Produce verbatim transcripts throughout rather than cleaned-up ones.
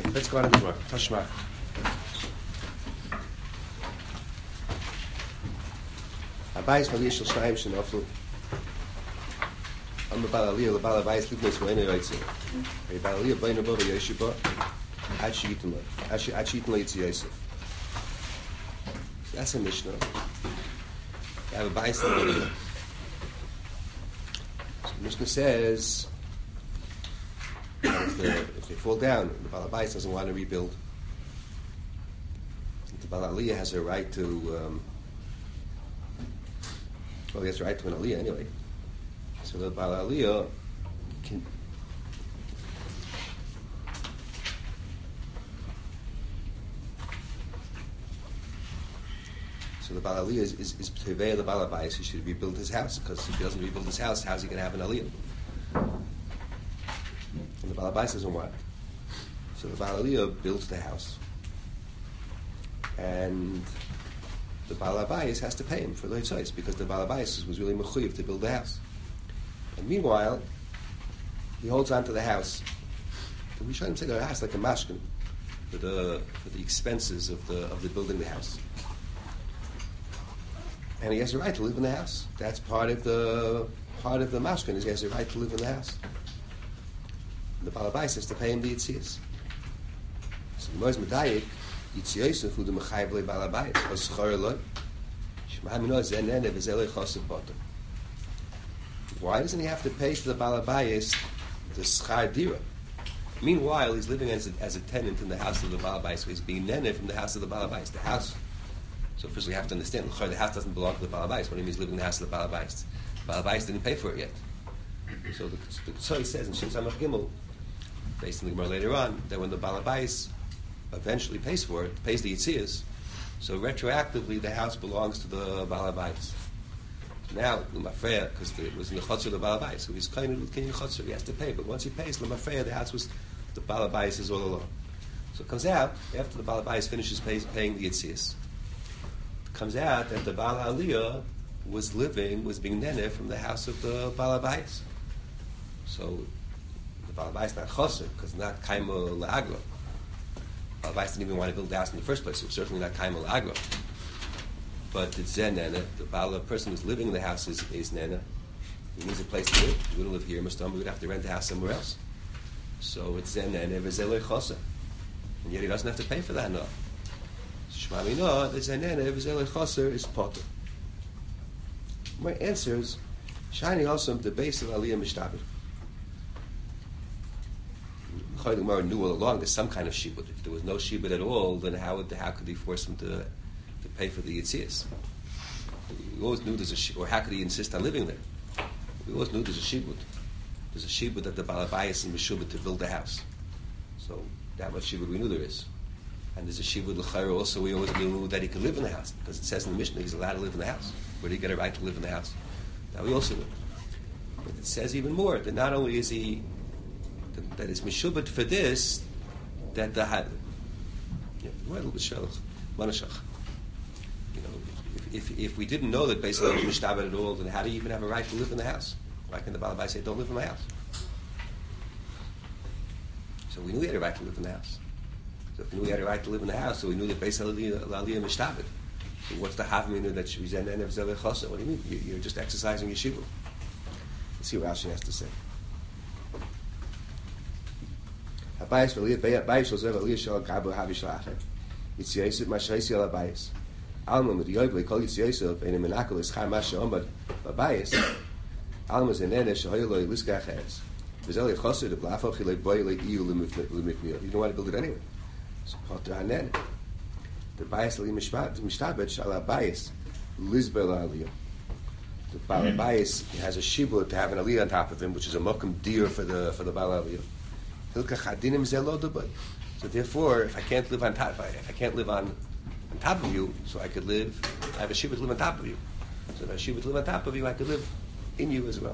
Let's go on to the Gemara. Tashma. Abayis Maliyah Shel Shnayim Shenoflu. Am Bal Aliyah LeBal Abayis Lifnei Zvoinei Yotzei. Hey Bal Aliyah Boinei Bo V'Yoshibo Ad Sheyitin Lo Ad Sheyitin Lo Yitzi Yosef. That's a Mishnah. You have a Abayis Aliyah. So the Mishnah says if, the, if they fall down, the Bal Abayis doesn't want to rebuild. The Bal Aliyah has a right to. Um, Well, he has the right to an aliyah anyway. So the Bal Aliyah can. So the Bal Aliyah is is, is Tevei the Bal Abayis. He should rebuild his house, because if he doesn't rebuild his house, how's he going to have an aliyah? And the Bal Abayis doesn't want. So the Bal Aliyah builds the house, and the Bal Abayis has to pay him for the Yitzhayis, because the Bal Abayis was really mechuyev to build the house. And meanwhile, he holds on to the house. And we try to take the house like a mashkin for the for the expenses of the of the building the house. And he has a right to live in the house. That's part of the part of the mashkin, is he has a right to live in the house. And the Bal Abayis has to pay him the Yitzhayis. So the Moiz Medayik, Yitzi Yosef who the Mechayev le Bal Abayis was schor lo Shema Mino Zenene V'Zelei Chosef Potter. Why doesn't he have to pay to the Bal Abayis the schar dira? Meanwhile, he's living as a, as a tenant in the house of the Bal Abayis, so he's being nene from the house of the Bal Abayis. The house. So first we have to understand, the house doesn't belong to the Bal Abayis. What do you mean he's living in the house of the Bal Abayis? The Bal Abayis didn't pay for it yet. So the, the Tzoi says in Shin Samach Gimel, based on the Gemara later on, that when the Bal Abayis eventually pays for it, pays the Yitzias, so retroactively the house belongs to the Bal Abayis. Now, L'mafreya, because it was in the Chotzer of the Bal Abayis, so he's kind of King Chotzer, he has to pay, but once he pays, L'mafreya, the house was, the Bal Abayis is all along. So it comes out, after the Bal Abayis finishes pays, paying the Yitzias, it comes out that the Bal Aliyah was living, was being nene from the house of the Bal Abayis. So the Bal Abayis is not Chotzer, because not Kaima La'agra. Bal Abayis didn't even want to build the house in the first place. It was certainly not Kaima La'agra. But it's Zen Nena. The Bal, the person who's living in the house is, is Nena. He needs a place to live. He wouldn't live here. Mustam, we would have to rent a house somewhere else. So it's Zen Nena V'Zelei Chosa. And yet he doesn't have to pay for that no. Shema Mino, the Zen Nena V'Zelei Chosa is Potter. My answer is, Shani also the base of Aliyah Mishtabit. The Gemara knew all along there's some kind of shibud. If there was no shibud at all, then how would how could he force him to to pay for the yitzias? We always knew there's a shibud, or how could he insist on living there? We always knew there's a shibud. There's a shibud that the Bal Abayis and Meshubah to build the house. So that much shibud we knew there is. And there's a shibud l'chayra also we always knew that he could live in the house, because it says in the Mishnah he's allowed to live in the house. Where did he get a right to live in the house? That we also knew. But it says even more, that not only is he that it's mishubad for this, that the yeah, you know, if, if if we didn't know that basically was mishtabed at all, then how do you even have a right to live in the house? Why can the Bal Abayis say, "Don't live in my house"? So we knew he had a right to live in the house. So if we knew he had a right to live in the house, so we knew that basically Aliyah mishtabed. So what's the havmina that she was in and Zelei Chosa? What do you mean? You're just exercising your shibud. Let's see what Rashi has to say. Abayis v'Aliyah Abayis shel Zev Aliyah shel Gabu Havi shel Acher Yitzi Yosef Mashaisi al Abayis Alma with Yoyv leKol Yitzi Yosef and Menachol Eschar Masha Omad Abayis Alma Zenene Shehoylo Liska Acheres V'Zelei Choser the Blafo Chilei Boy Lei Iu Lemikmiel. You don't want to build it anyway. So Potter Hanen the Abayis Aliyah Mishtabed Shal Abayis Lizbel Aliyah. The Bal Abayis has a shibud to have an Aliyah on top of him, which is a mokum deer for the for the Bal Aliyah. So therefore, if I can't live on top, if I, if I can't live on, on top of you, so I could live, I have a shibud to live on top of you. So if I have a shibud to live on top of you, I could live in you as well.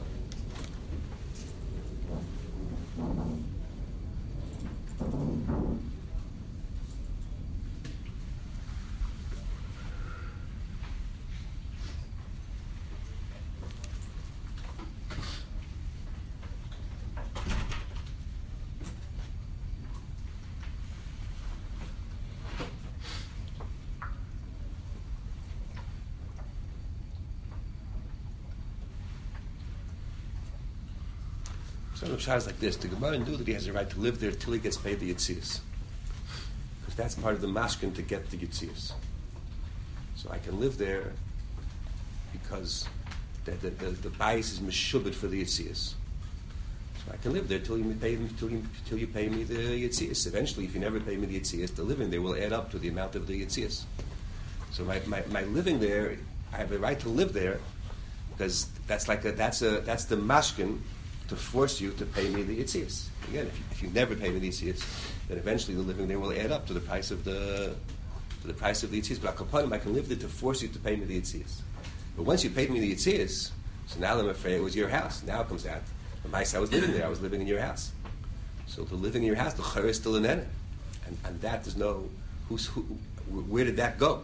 So the Pshat is like this. The Gemara knew that he has a right to live there till he gets paid the Yitzias. Because that's part of the mashkin to get the Yitzias. So I can live there because the, the, the, the bias is meshubed for the Yitzias. So I can live there till you pay me, till you, till you pay me the Yitzias. Eventually, if you never pay me the Yitzias, the living there will add up to the amount of the Yitzias. So my, my, my living there, I have a right to live there because that's like a, that's a that's the mashkin to force you to pay me the Yitzias. Again, if you, if you never pay me the Yitzias, then eventually the living there will add up to the price of the to the price of the Yitzias. But I can live there to force you to pay me the Yitzias. But once you paid me the Yitzias, so now I'm afraid it was your house. Now it comes out. I was living there. I was living in your house. So the living in your house, the chayr is still in it, and and that there's no who's who. Where did that go?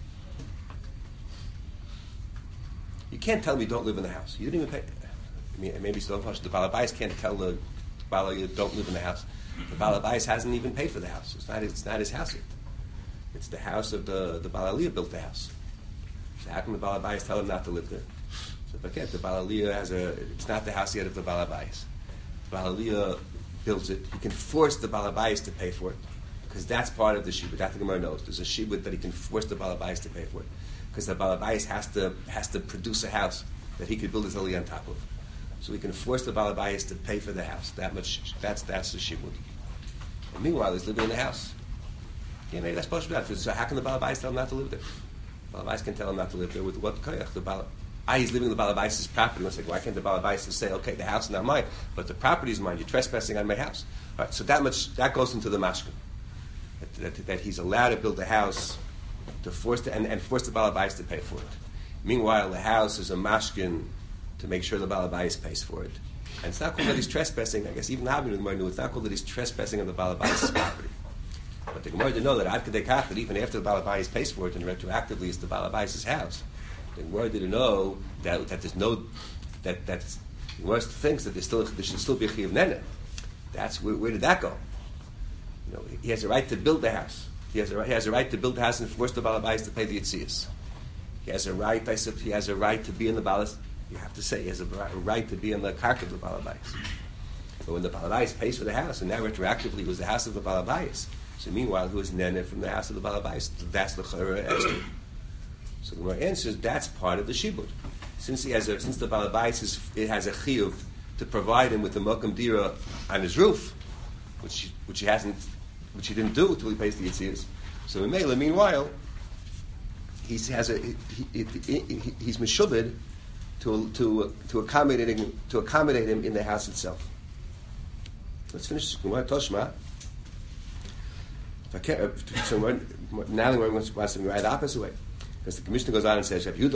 You can't tell me don't live in the house. You didn't even pay. I mean, maybe so much. The balabais can't tell the balabais don't live in the house. The balabais hasn't even paid for the house. It's not. It's not his house yet. It's the house of the the balaliyah built the house. So how can the balabais tell him not to live there? So forget the balaliyah has a. It's not the house yet of the balabais. The balaliyah builds it. He can force the balabais to pay for it because that's part of the shibud. That the Gemara knows. There's a shibud that he can force the balabais to pay for it. Because the balabais has to has to produce a house that he could build his aliyah on top of, so he can force the balabais to pay for the house. That much. That's that's the shibud. And meanwhile, he's living in the house. Yeah, maybe that's supposed to be that. So how can the balabais tell him not to live there? The balabais can tell him not to live there with what koyach? The bal ah, he's living in the balabais' property. It's like, why can't the balabais say, okay, the house is not mine, but the property is mine. You're trespassing on my house. All right, so that much that goes into the mashkin. That, that, that he's allowed to build a house. To force the, and, and force the balabais to pay for it. Meanwhile, the house is a mashkin to make sure the balabais pays for it. And it's not called that he's trespassing. I guess even the Gemara knew it's not called that he's trespassing on the balabais' property. But the Gemara didn't know that ad kadei kach, that even after the balabais pays for it and retroactively it's the balabais' house. The Gemara didn't know that, that there's no that that the Gemara thinks that there's still there should still be a chiyuv nene. That's where, where did that go? You know, he has a right to build the house. He has, a, he has a right to build a house and force the balabais to pay the yitzias. He has a right, I said, he has a right to be in the balas. You have to say he has a right to be in the karka of the balabais. But when the balabais pays for the house, and now retroactively it was the house of the balabais. So meanwhile, he was nene from the house of the balabais. That's the chayra Esther. So the Gemara answers that's part of the shibud. Since he has a, since the balabais is, it has a chiyuv to provide him with the mokum dira on his roof, which which he hasn't. Which he didn't do until he pays the yitzias. So in Mela, meanwhile, he has a he, he, he, he, he's meshubed to to to accommodate him to accommodate him in the house itself. Let's finish Gemara Toshma. If I can't, so we're, now we're going to watch something right the opposite way, because the commissioner goes on and says, "Rabbi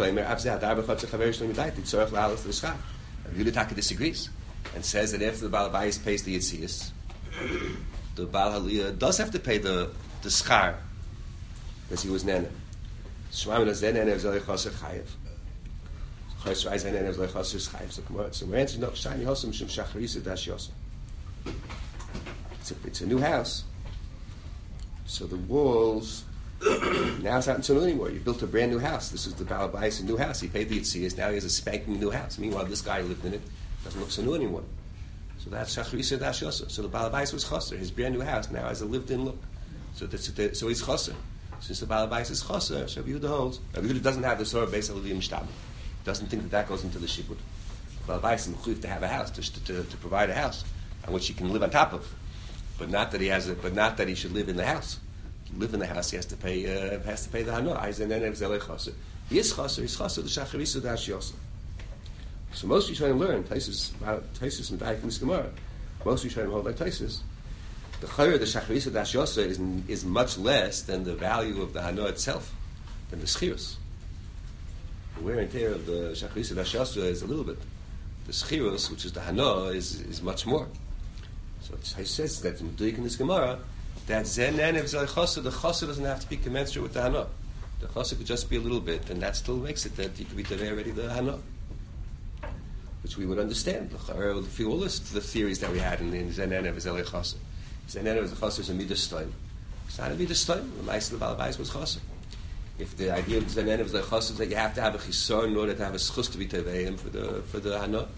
Yehuda disagrees and says that after the balabais pays the yitzias, the Baal Haliyah does have to pay the the schar because he was nene. Shemaim does nene of zeh chaser chayev. Chaser is nene of zeh chaser chayev. So come so we're answering no shani hosam shum shacharisa dash yosam. It's a it's a new house, so the walls now it's not so new anymore. You built a brand new house. This is the Baal Bayis, a new house. He paid the yitzias. Now he has a spanking new house. Meanwhile, this guy lived in it. Doesn't look so new anymore. So that's Shachrisa Dash Yosa. So the Balabais was Chaser. His brand new house now has a lived-in look. So that's, so he's Chaser. Since the Balabais is Chaser, Rabbi Yehuda holds. Rabbi Yehuda doesn't have the Sorah Beis Aliyah Mishtabel. Doesn't think that that goes into the Shibud. The Balabais is mechuyev to have a house, to, to, to provide a house on which he can live on top of, but not that he has a, but not that he should live in the house. To live in the house, he has to pay. Uh, has to pay the Hanoah. He is Chaser. He's Chaser. The Shachrisa Dash Yosa. So most of you try to learn Taisus, Taisus and Daik in this Gemara. Most of you try to hold like Taisus. The chayr, the Shacharisa Dash Yosa, is is much less than the value of the Hanoah itself, than the Schirus. The wear and tear of the Shacharisa Dash Yosa is a little bit. The Schirus, which is the Hanoah, is is much more. So it says that in Daik in this Gemara, that Zen and if Zay Chasa, the Chasa doesn't have to be commensurate with the Hanoah. The Chasa could just be a little bit, and that still makes it that you could be today already the Hanoah. Which we would understand. For all this, the theories that we had in, in Zen Enev is Elei Chaser. Zen Enev is a Chaser is a Midas Stoim. It's not a Midas Stoim. The Ma'aseh of the Balabais was Chaser. If the idea of Zen Enev is like Chaser is that you have to have a Chisor in order to have a Schus to be Teveim for the for the Hanoah,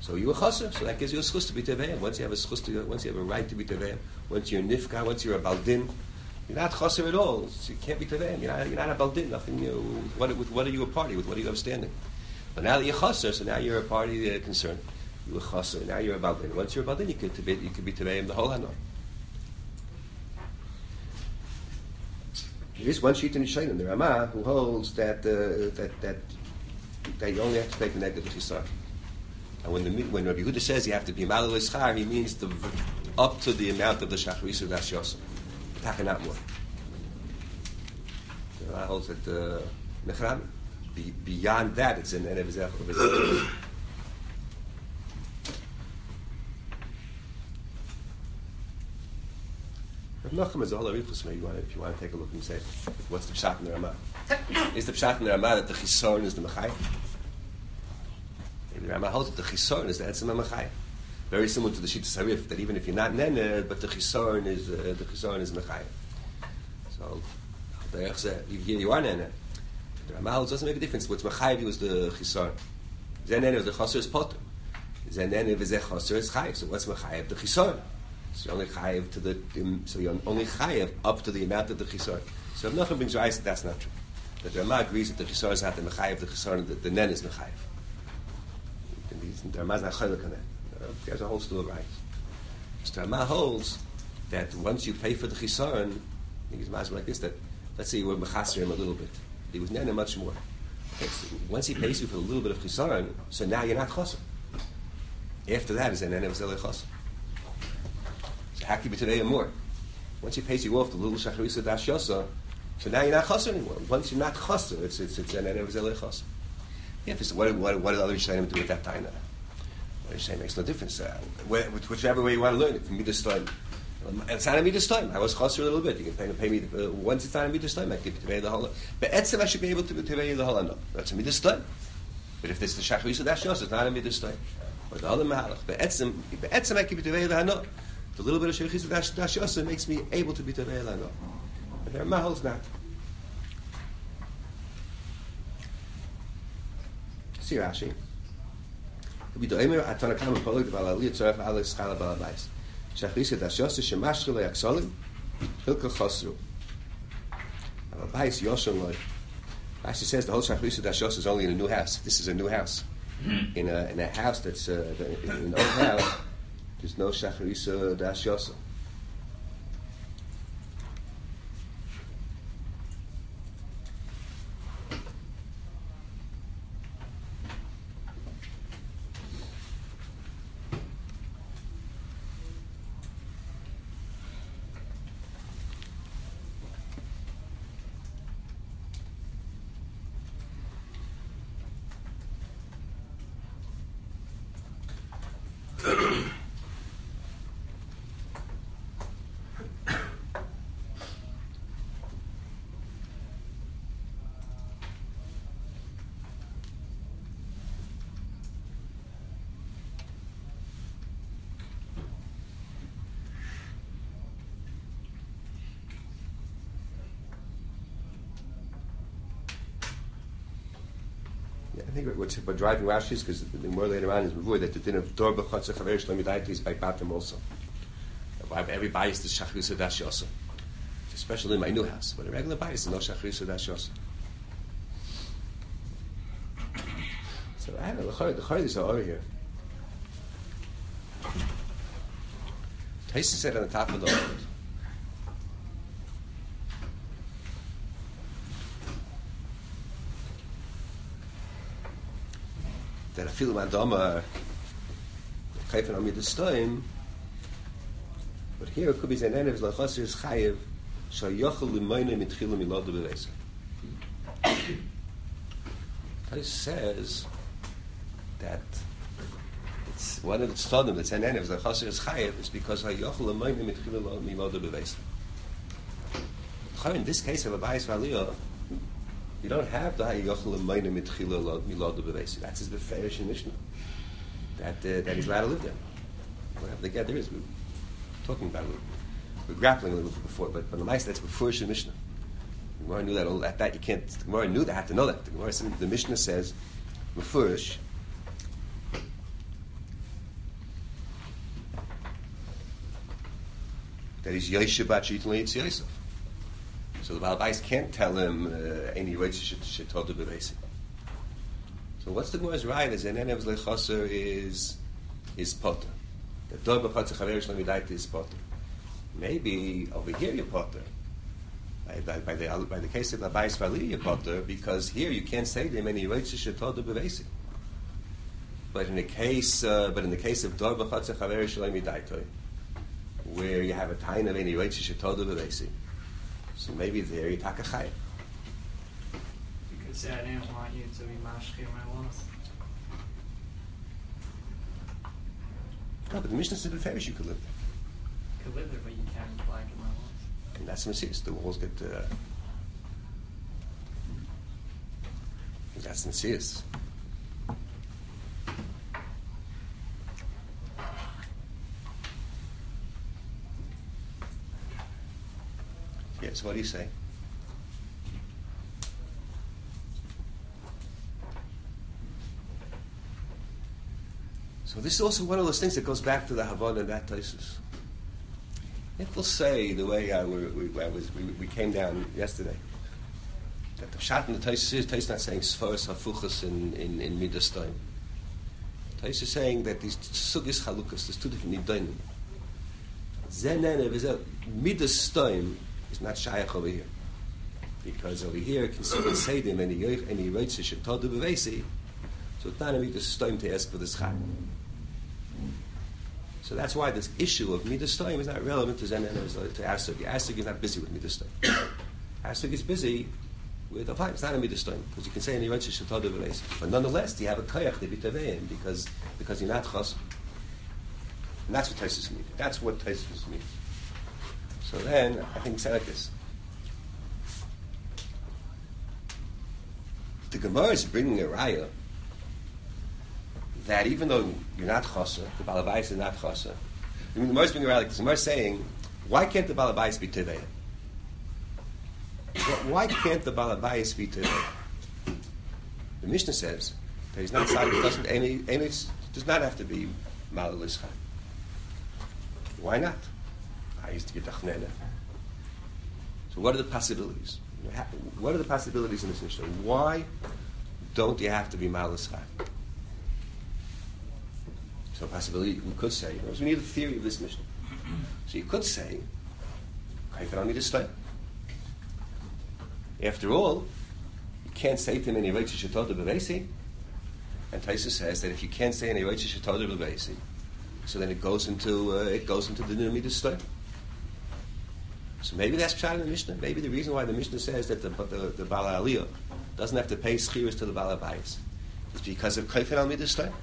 So you a chaser, so that gives you a schus to be teveim. Once you have a schus to, once you have a right to be teveim, once you're nifka, once you're a baldin, you're not chaser at all. So you can't be teveim. You're not, you're not a baldin. Nothing. You know, what, with what are you a party? With what are you upstanding? But now that you're chaser, so now you're a party uh, concerned. You a chaser. Now you're a baldin. Once you're a baldin, you could be you could be teveim the whole hanor. There is one sheet in Yishayim, the Ramah, who holds that uh, that that that you only have to take the negative chisar. And when the when Rabbi Yehuda says you have to be malal ischar, he means the up to the amount of the shachrisu das yosem, taka not more. The Ramah holds that uh, nechram be, beyond that it's an enev zech. Nachum is all arichus. You want if you want to take a look and say what's the pshat in the Ramah? Is the pshat in the Ramah that the chisaron is the mechayim? Maybe the Ramah holds that the chisaron is the etzem mechayim. Very similar to the shittas harif that even if you're not nene, but the chisaron is uh, the chisaron is mechayim. So here you are nene. The Ramah holds doesn't make a difference. What's mechayim was the chisaron. Zen nene was the chaser is potter. Zen nene v'zeh chaser is chayiv. So what's mechayim? The chisaron. So you're only chayiv to the so you're only chayiv up to the amount of the chisar. So if nothing brings rise, that's not true. But the Ramah agrees that the chisar is not the mechayiv, the chisar the, the nen is mechayiv. The Ramah is not chaylik on that. There's a whole slew of rights. So the Ramah holds that once you pay for the chisar, and he's masber like this, that let's say you were mechasser him a little bit, he was nene much more. Okay, so once he pays you for a little bit of chisar, so now you're not chaser. After that is a nene v'zelei chaser. How can you be today and more? Once he pays you off the little shacharisa dash yosa, so now you're not chaser anymore. Once you're not chaser, it's it's it's an enev zelei chaser. Yeah, so what what what did other Yishayim do at that time? What Yishayim makes no difference. Uh, whichever way you want to learn it, from midas time. It's not a midas time. I was chaser a little bit. You can pay, pay me uh, once it's not a midas time. I give you the whole. But etzem I should be able to pay the whole. No, that's a midas time. But if this is the shacharisa dash yosa, it's not a midas time. Or the other mahalach. But etzem, etzem I give you the hanor. The little bit of sheikhis dash dash yosa makes me able to be tevei lano. But their mahal's not. See Rashi. We do emer atana kam polig bal ali tzaref al schala bal bais. Sheikhis dash yosa shemashre le yaksolim hilka chasru. Bal bais yosa loy. Rashi says the whole sheikhis dash yosa is only in a new house. This is a new house. In a in a house that's uh, in an old house. There's no shacharisa dash yosa. I think what's what driving Rashi is because the more later on is before that the din of dor b'chotzer chaver shlomi daiti is by batim also. Every bias is shachrisa dash yosa, especially in my new house. But a regular bias is no shachrisa dash yosa. So I don't know the chaylis are over here. Taisa said on the top of the world. That I feel my dama chayfen on me this time, but here it could be zayin enev zlachasir is chayev shayochel l'mayne mitchilu milad beveisa. He says that it's one of the tzadim that zayin enev zlachasir is chayev is because hayochel l'mayne mitchilu milad beveisa. In this case of a bias valiyah, you don't have the hayochel l'mayne mitchilu milad beveisa. That's his beferish in Mishnah. That uh, that he's allowed to live there. Whatever the get there is, we're talking about it. We're grappling a little bit before, but but the mice that's before the Mishnah. The Gemara knew that. All that, that you can't. The Gemara knew that. Had to know that. The Gemara said the Mishnah says, "Mefurish that he's Yoshe Bat Shitan Yitz Yosef. So the Baal Bais can't tell him any rights should told the Bevesi. So what's the Gemara's right? Is Enen Evz Lechaser is is Potter. The Dor B'Chatzer Chaver Shlom Yidayt is Potter. Maybe over here you're Potter. By, by, by the by the case of the Bais Vali you're Potter, because here you can't say to him any rights should told the Bevesi. But in the case, uh, but in the case of Dor B'Chatzer Chaver Shlom Yidayt, where you have a time of any rights should told the Bevesi, so maybe there you take a chayv. You could say, I didn't want you to be mashki my loss. No, but the Mishnah said beferish you could live there. You could live there, but you can't blacken my loss. And that's the Messias. The walls get. Uh, that's the Messias. Yes, what do you say? So this is also one of those things that goes back to the Havana and that Taisus. If we'll say the way I, we, we, I was, we, we came down yesterday, that the Pshat in the Taisus is, Taisus not saying Sfaras Hafuchas in, in, in Midas Time. Taisus is saying that these Sugis Chalukas, there's two different Nidanim. Zenenev is a Midas Time is not Shaykh over here. Because over here, can say them any any rights to Shetadu Bevesi, so it's not a Midas Time to ask for the Schach. So that's why this issue of Midas Time is not relevant to Zen and to Asuk. Asuk is not busy with Midas Time. Asuk is busy with a fine. It's not a Midas Time because you can say any rights to Shetadu Bevesi. But nonetheless, you have a Kayach to be Tavein because because you're not Chas. And that's what Taisus means. That's what Taisus means. So then, I think it's like this. The Gemara is bringing a raya that even though you're not chasser, the balabais is not chasser. I mean, the Gemara is bringing a raya like this. The Gemara is saying, why can't the balabais be tevei? Why can't the balabais be tevei? The Mishnah says that he's not decided. It doesn't. Any, any, does not have to be malalischa. Why not? I used to get dachnena. So what are the possibilities? What are the possibilities in this Mishnah? Why don't you have to be malalischa? So a possibility we could say, because we need a theory of this Mishnah. So you could say, Kaifan al midas stay. After all, you can't say to him any Reitzah Shetoda B'Veisi. And Taisa says that if you can't say any Reitzah Shetoda B'Veisi, so then it goes into uh, it goes into the midas stay. So maybe that's pshat in the Mishnah. Maybe the reason why the Mishnah says that the the, the Bala Aliyah doesn't have to pay schiras to the Bala Bayis is because of Kaifan al midas stay.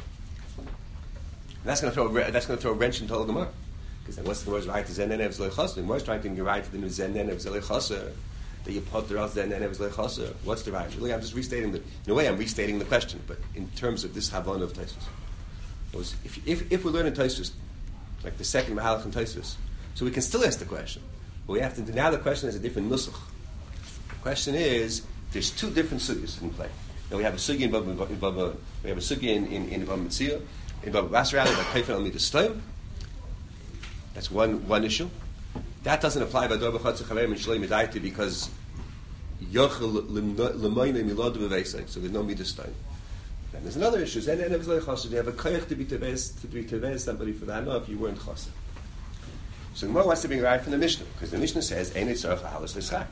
That's going to throw a, that's going to throw a wrench into the Gemara, because then what's the Gemara's right to Zenenev Zleichaser? The Gemara's trying to get right to the new Zenenev Zleichaser that you put the Zenenev Zleichaser. What's the right? Really, I'm just restating the. In a way, I'm restating the question, but in terms of this Havana of Taisus, was if if if we learn in Taisus, like the second Mahalach in Taisus, so we can still ask the question. But we have to now the question is a different nusach. The question is there's two different sugyas in play. Now we have a sugya in Baba, in Baba we have a sugya in in, in Baba Metzia. In Baba Basra, like Kaifan al midas stay. That's one one issue. That doesn't apply by Dor B'Chatzer Chaver and Shloi Midayti because Yochel L'Moyne Milad B'Veisek, so there's no midas stay. Then there's another issue. Then you have a koyach to be tevez to be tevez somebody for that. No, if you weren't chassid. So the Gemara wants to bring right from the Mishnah because the Mishnah says Ein Tzarech Halas L'Schach.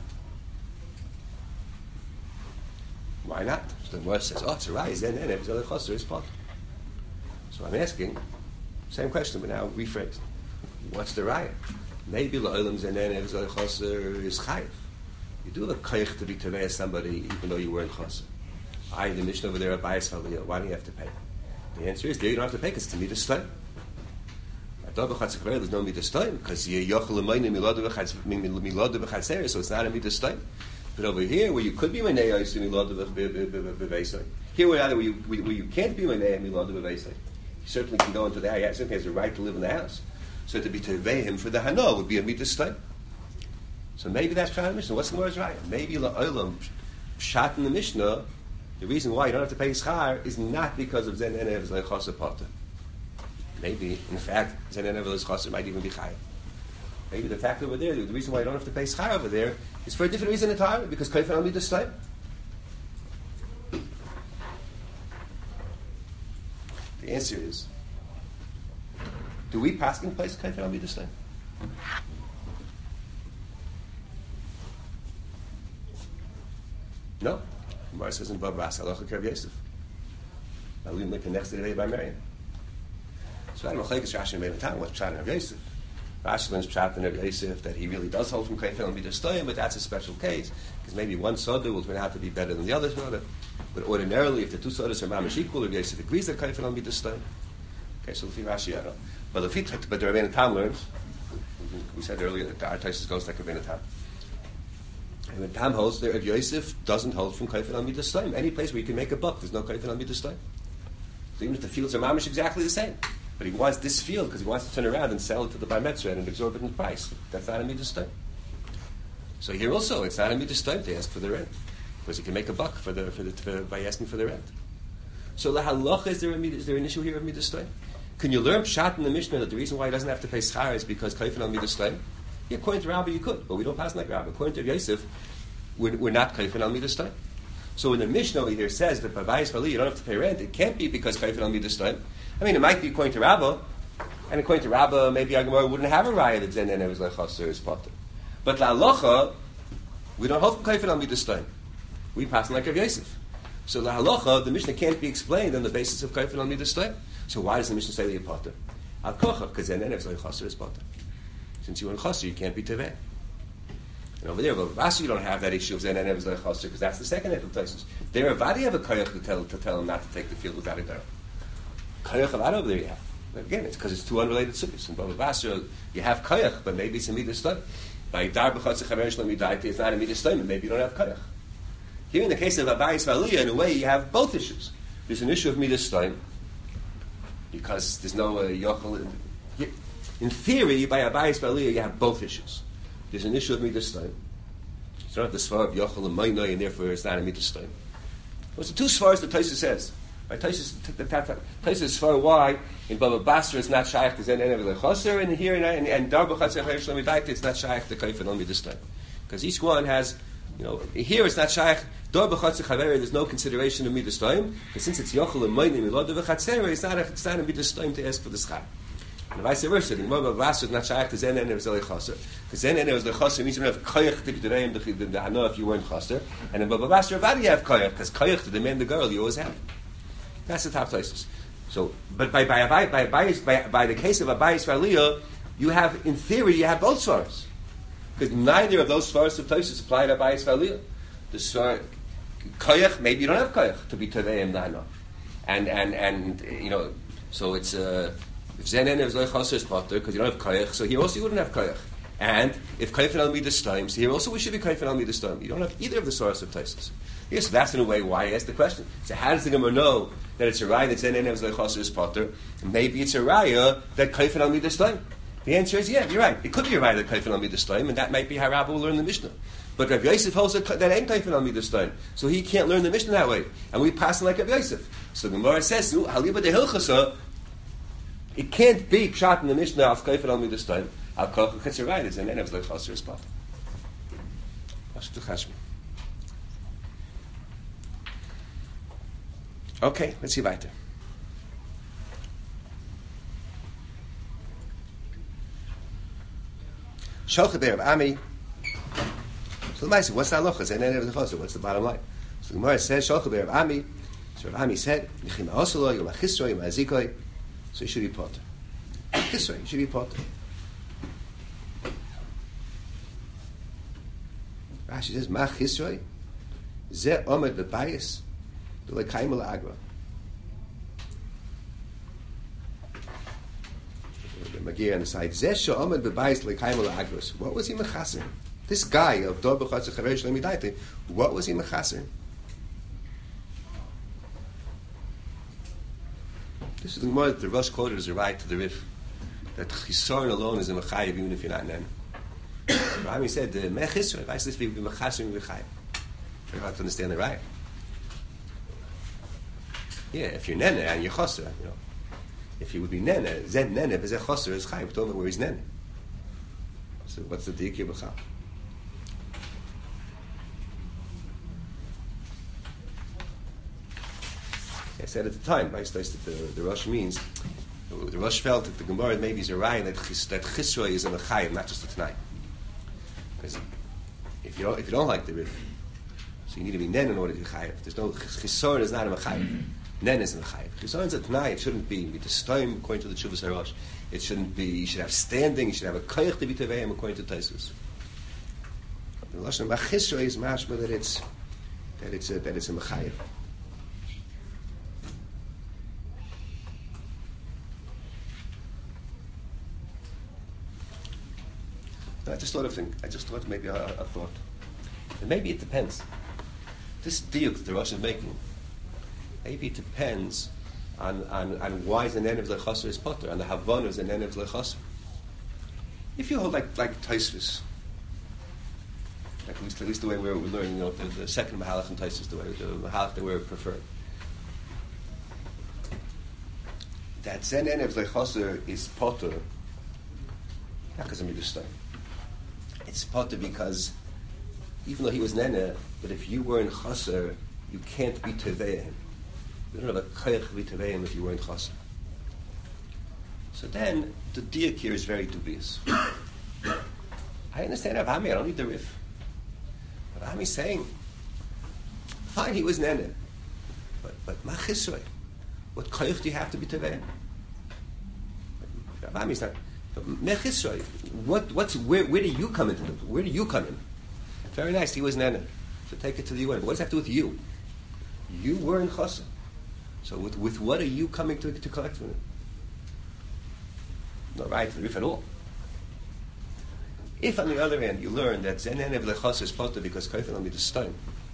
Why not? So the Gemara says, oh, it's a rise. Then Ein Evzeh Lechaser is pot. So I'm asking, same question, but now rephrased. What's the raya? Maybe la'olam zenen evzeh lechaser is chayiv. You do have a koyach to be tevei somebody even though you weren't chaser. I, the Mishnah over there at Bayis Haliyah, why do you have to pay? The answer is, there you don't have to pay because it's a midas stay. At Dor B'Chatzer Chaver there's no midas stay because you yochel l'mayne milad b'chatzer, so it's not a midas stay. But over here, where you could be menei oisu milad b'veisai, here where you where you can't be menei milad b'veisai. He certainly can go into the house. He certainly has the right to live in the house. So to be tevei him for the hana would be a midas stay. So maybe that's pshat in the Mishnah. What's the Gemara's right? Maybe la'olam pshat in the Mishnah. The reason why you don't have to pay schar is not because of zen enev zeh chaser potter. Maybe, in fact, zen enev zeh chaser might even be chayav. Maybe the fact over there, the reason why you don't have to pay schar over there is for a different reason entirely, because kaifin al midas time. The answer is, do we pass in place kaifin al midas time? No. Gemara says in Bab Ras halacha Rav Yosef. Now we look next to the day by Miriam. So I don't know Rashi and Rav Tam what's Pshat and Rav Yosef. Rashi learns Pshat and Rav Yosef that he really does hold from kaifin al midas time, but that's a special case because maybe one soda will turn out to be better than the other soda. But ordinarily, if the two sodas are mamish equal, Rav Yosef agrees that kaifin al midas time. Okay, so if Rashi, I don't know. But if he, but the Rabbeinu Tam learns. We said earlier that the Artaisis goes like Rabbeinu Tam. And when Tam holds there, if Yosef doesn't hold from kaifin al midas time, any place where you can make a buck, there's no kaifin al midas time. So even if the fields are mamish exactly the same, but he wants this field because he wants to turn around and sell it to the Bar Metzra at an exorbitant price, that's not a midas time. So here also, it's not a midas time to ask for the rent, because he can make a buck for the for the for, by asking for the rent. So la halacha, is there a is there an issue here of midas time? Can you learn pshat in the Mishnah that the reason why he doesn't have to pay schar is because kaifin al midas time? Yeah, according to Rabbi you could, but we don't pass like Rabbi. According to Yosef, we're, we're not kaifin al midas time. So when the Mishnah over here says that by bayis vali you don't have to pay rent, it can't be because kaifin al midas time. I mean, it might be according to Rabbi, and according to Rabbi, maybe our Gemara wouldn't have a raya that zen and was like chaser is potter. But la halacha, we don't hold from kaifin al midas time. We pass like Rav Yosef. So la halacha, the Mishnah can't be explained on the basis of kaifin al midas time. So why does the Mishnah say that you're potter? Al kocha, because zen and was like chaser is potter. Since you were in chaser, you can't be teveh. And over there, but Rashi, you don't have that issue of zen and was like chaser because that's the second half of places. There, Avadi have a koyach to tell to tell him not to take the field without a dar. Koyach Avad over there you have. But again, it's because it's two unrelated sukkahs. In Bava Basra, you have koyach, but maybe it's a midas time. By dar b'chatzah chaver shlo midayti, it's not a midas time, and maybe you don't have koyach. Here, in the case of Abayis Valiyah, in a way, you have both issues. There's an issue of midas time because there's no uh, yochel. In theory, by Abayis Valiyah, you have both issues. There's an issue of midas time. You don't have the svar of yochel and maynoi, and therefore it's not a midas time. What's the two svars that Taisa says? Right, Taisa is svar why in Bava Basra it's not shaykh to zen and every chaser, and here and and dar b'chatzah chaver shlo midayti it's not shaykh to kaifin al midas time. Because each one has, you know, here it's not shaykh dar b'chatzah chaver. There's no consideration of midas time, but since it's yochel and maynoi milad v'chatzer, it's not a, it's not a midas time to ask for the schar. And vice versa, in Bava Basra it's not shaykh to zen and every chaser. Because zen and every chaser means you don't have koyach to deraim the the hana if you weren't chaser, and in Bava Basra already you have koyach because koyach to demand the girl you always have. That's the top places. So, but by by by by, by, by the case of Abayis Valiyah, you have, in theory, you have both svaras, because neither of those svaras of places apply to Abayis Valiyah. The svar koyach, maybe you don't have koyach to be teveim nana, and and and you know, so it's uh, if zenen is like chaser potter because you don't have koyach, so here also you wouldn't have koyach. And if kaifin al midas time, so here also we should be kaifin al midas time. You don't have either of the svaras of places. Yes, so that's in a way why I asked the question. So how does the Gemara know that it's a raya that zen and is like chaser is potter? Maybe it's a raya that kaifin al midas time. The answer is yeah, you're right. It could be a raya that kaifin al midas time, and that might be how Rabbi will learn the Mishnah. But Rav Yosef holds that, that ain't kaifin al midas time, so he can't learn the Mishnah that way, and we pass it like Rav Yosef. So the Gemara says, "Haliba de hilchasa." It can't be pshat in the Mishnah of kaifin al midas time. Al koch it's a raya that zen and is like chaser is potter. Okay, let's see weiter. Sholcha Be'er of Ami. So the Maisa, what's the halacha? And then what's the bottom line? So the Gemara says, Sholcha Be'er of Ami. So Rav Ami said, Yichim ha'osolo, yom ha'chisro, yom ha'azikoi. So he should be potter. Chisro, he should be potter. Rashi says, Ma chisroi, ze omed bebayis, the lekaim al-agra. The Magir on the side, ze she'omed bebayis lekaim al-agros. What was he mechaser? This guy of Dor B'chatzah Chaver Shlo Midayti, what was he mechaser? This is the more that the Rosh quoted as a right to the Rif, that chisaron alone is a mechayev even if you're not nen. Rami said, the mechisra, if I say this, we be mechaser and mechayev. You have to understand the right. Yeah, if you're nene and you're chaser, you know, if he would be nene, zed nene, but zed chaser is chayev. Don't know where he's nene. So what's the diuk here b'chal? I said at the time, that the, the Rosh means, the Rosh felt that the Gemara maybe is a raya that chis, that Chisroy is a Mechayim, not just a Tanai. Because if you don't, if you don't like the Rif, so you need to be Nen in order to be Chayiv. There's no Chisor is not a Mechayim. Nen is a Mechayim. Chisor is a Tanai. It shouldn't be with the Stoim according to the Chuvas HaRosh. It shouldn't be. You should have standing. You should have a Koyach to be Teveim according to Taisus. The Lashon Ba Chisroy is mashma that it's that it's a, that it's a Mechayim. I just thought of thing. I just thought maybe a, a thought. And maybe it depends. This diuk that the Rosh is making, maybe it depends on, on, on why the nen of lechaser is potter, and the havon is the nen of lechaser. If you hold like like Taisvis, like at least at least the way we're, we're learning, you know, the, the second mahalach and Taisvis, the way the mahalach that we're preferring. That zen nen of lechaser is potter, not because of midas. It's potter because even though he was nene, but if you were in chaser, you can't be tevei him. You don't have a koyach to be tevei him if you were in chaser. So then the diuk here is very dubious. I understand Avami. I don't need the rif. But Avami's saying, fine, he was nene, but but ma chisrei. What koyach do you have to be tevei him? Avami's not. Mechisrei. What? What's where? Where do you come into the? Where do you come in? Very nice. He was nene. So take it to the U N. What does that have to do with you? You were in chasa. So with with what are you coming to to collect from it? Not right to the rif at all. If on the other hand you learn that zen nene v'lechasa is potter because kaifel on me the stone.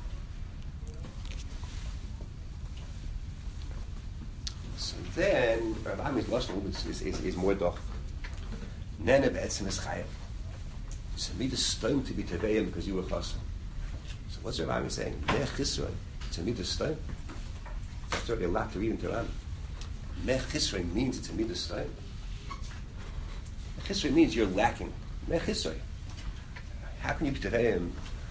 So then Rav Ami's lashon is, is is more doch. Nene be'etzim is chayav. So me the stone to be teveim because you were chassan. So what's Rav Ami saying? Mech Chisrei. It's a midas stone. That's already a lot to read into Ram. Mech Chisrei means it's a midas stone. Mech Chisrei means you're lacking. Mech Chisrei. How can you be teveim?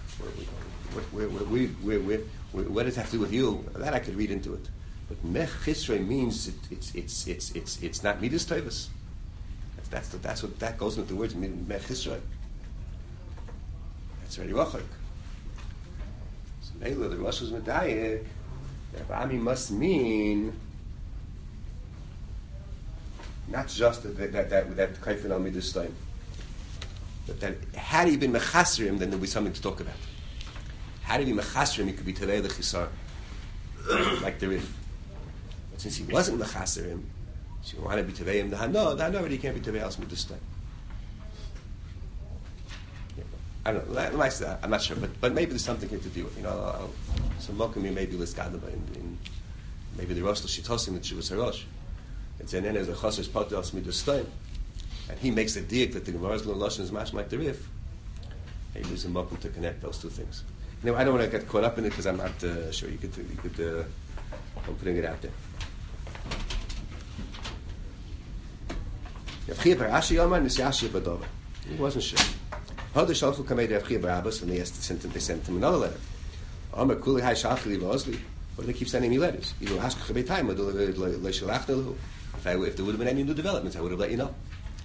What does it have to do with you? That I could read into it. But Mech Chisrei means it, it's it's it's it's it's not midas tovus. That's the, that's what that goes with the words Mech Chisrei. That's very rachok. So Mela, the Rosh was medayik. Rav Ami must mean not just that that that that kaifin al midas time, but that had he been mechasrim, then there'd be something to talk about. Had he been mechasrim, he could be tevei lechisar, like the Rif. But since he wasn't mechasrim, so you want to be Teveim the Hano, the Hano already can't be Tevei else with this time. Yeah, I don't know. I'm not sure, but but maybe there's something here to deal with. You know, I'll, so Mokami maybe let's gather in, in maybe the Rosh Shitosim that she was Harosh. It's an as a Chosers Potter else with this time, and he makes the diak that the Gemara's Lashon is mash like the Rif. Maybe there's a Mokum to connect those two things. You know, I don't want to get caught up in it because I'm not uh, sure. You could you could uh, I'm putting it out there. He wasn't sure. How the Shalfu come to Rav Chia bar Abbas, and they asked, sent him, they sent him another letter. Amar Kuli Hai Shachli V'Ozli. What do they keep sending me letters? You ask Chabei Time, if there would have been any new developments, I would have let you know.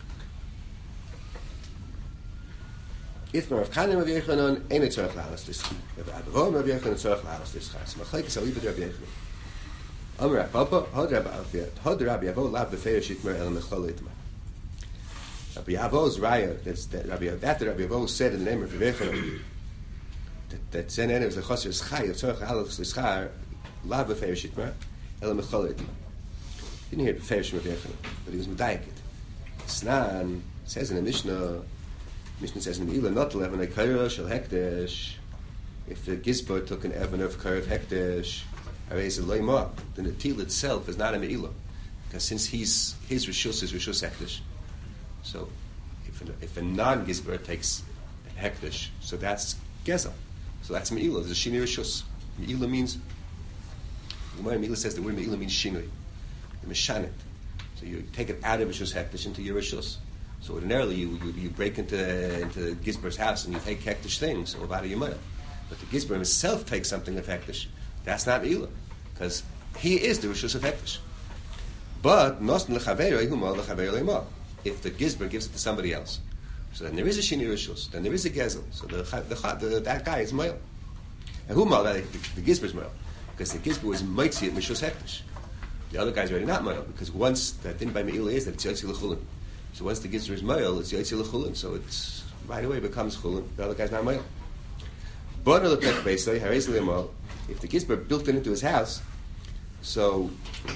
If Rav Chanan Rav Yechanan ain't a tzarech lahalas this. Rav Avraham Rav Yechanan tzarech lahalas this. So Machlekes Alibud Rav Yechanan. Amar Rav Papa Had Rabbi Had Rabbi Yavo Lav Befeir Shitmer El Mechol Itma. Rabbi Yavo's raya that Rabbi that Rabbi Yavo said in the name of Rav Yechanan that that Zen Ene was a Chaser Schai of tzarech lahalas this Schar Lav Befeir Shitmer El Mechol Itma. Didn't hear Befeir Shitmer Rav Yechanan, but he was medayik it. Snan says in the Mishnah. Mishnah says in the Ila not eleven a kaira shel hekdesh. If the gizbar took an evan of kaira of hekdesh, arayz a loymah, then the til itself is not a meila, because since he's his rishus is rishus hekdesh. So if a, if a non gizbar takes hekdesh, so that's gezel. So that's meila. There's a shini rishus. Meila means the word meila says the word meila means shinui, the mishanet. So you take it out of rishus hekdesh into your rishus. So ordinarily, you, you, you break into into Gizber's house and you take hektish things, so about a Yemaya. But the Gizber himself takes something of hektish. That's not Me'ilah, because he is the Rishus of hektish. But Nosn lechaveroi humal lechaveroi le'ma. If the Gizber gives it to somebody else, so then there is a Shini Rishus, then there is a Gezel. So the, the, the that guy is Moel. And humal, the, the Gizber is Moel, because the Gizber was Moitzi at Mishus hektish. The other guy's already not Moel, because once that din by Me'ilah is that it's Yotzi l'chulin. So once the Gizber is Moel, it's Yotzi l'chulin. So it's right away becomes chulin. The other guy's not Moel. But if the Gizber built it into his house, so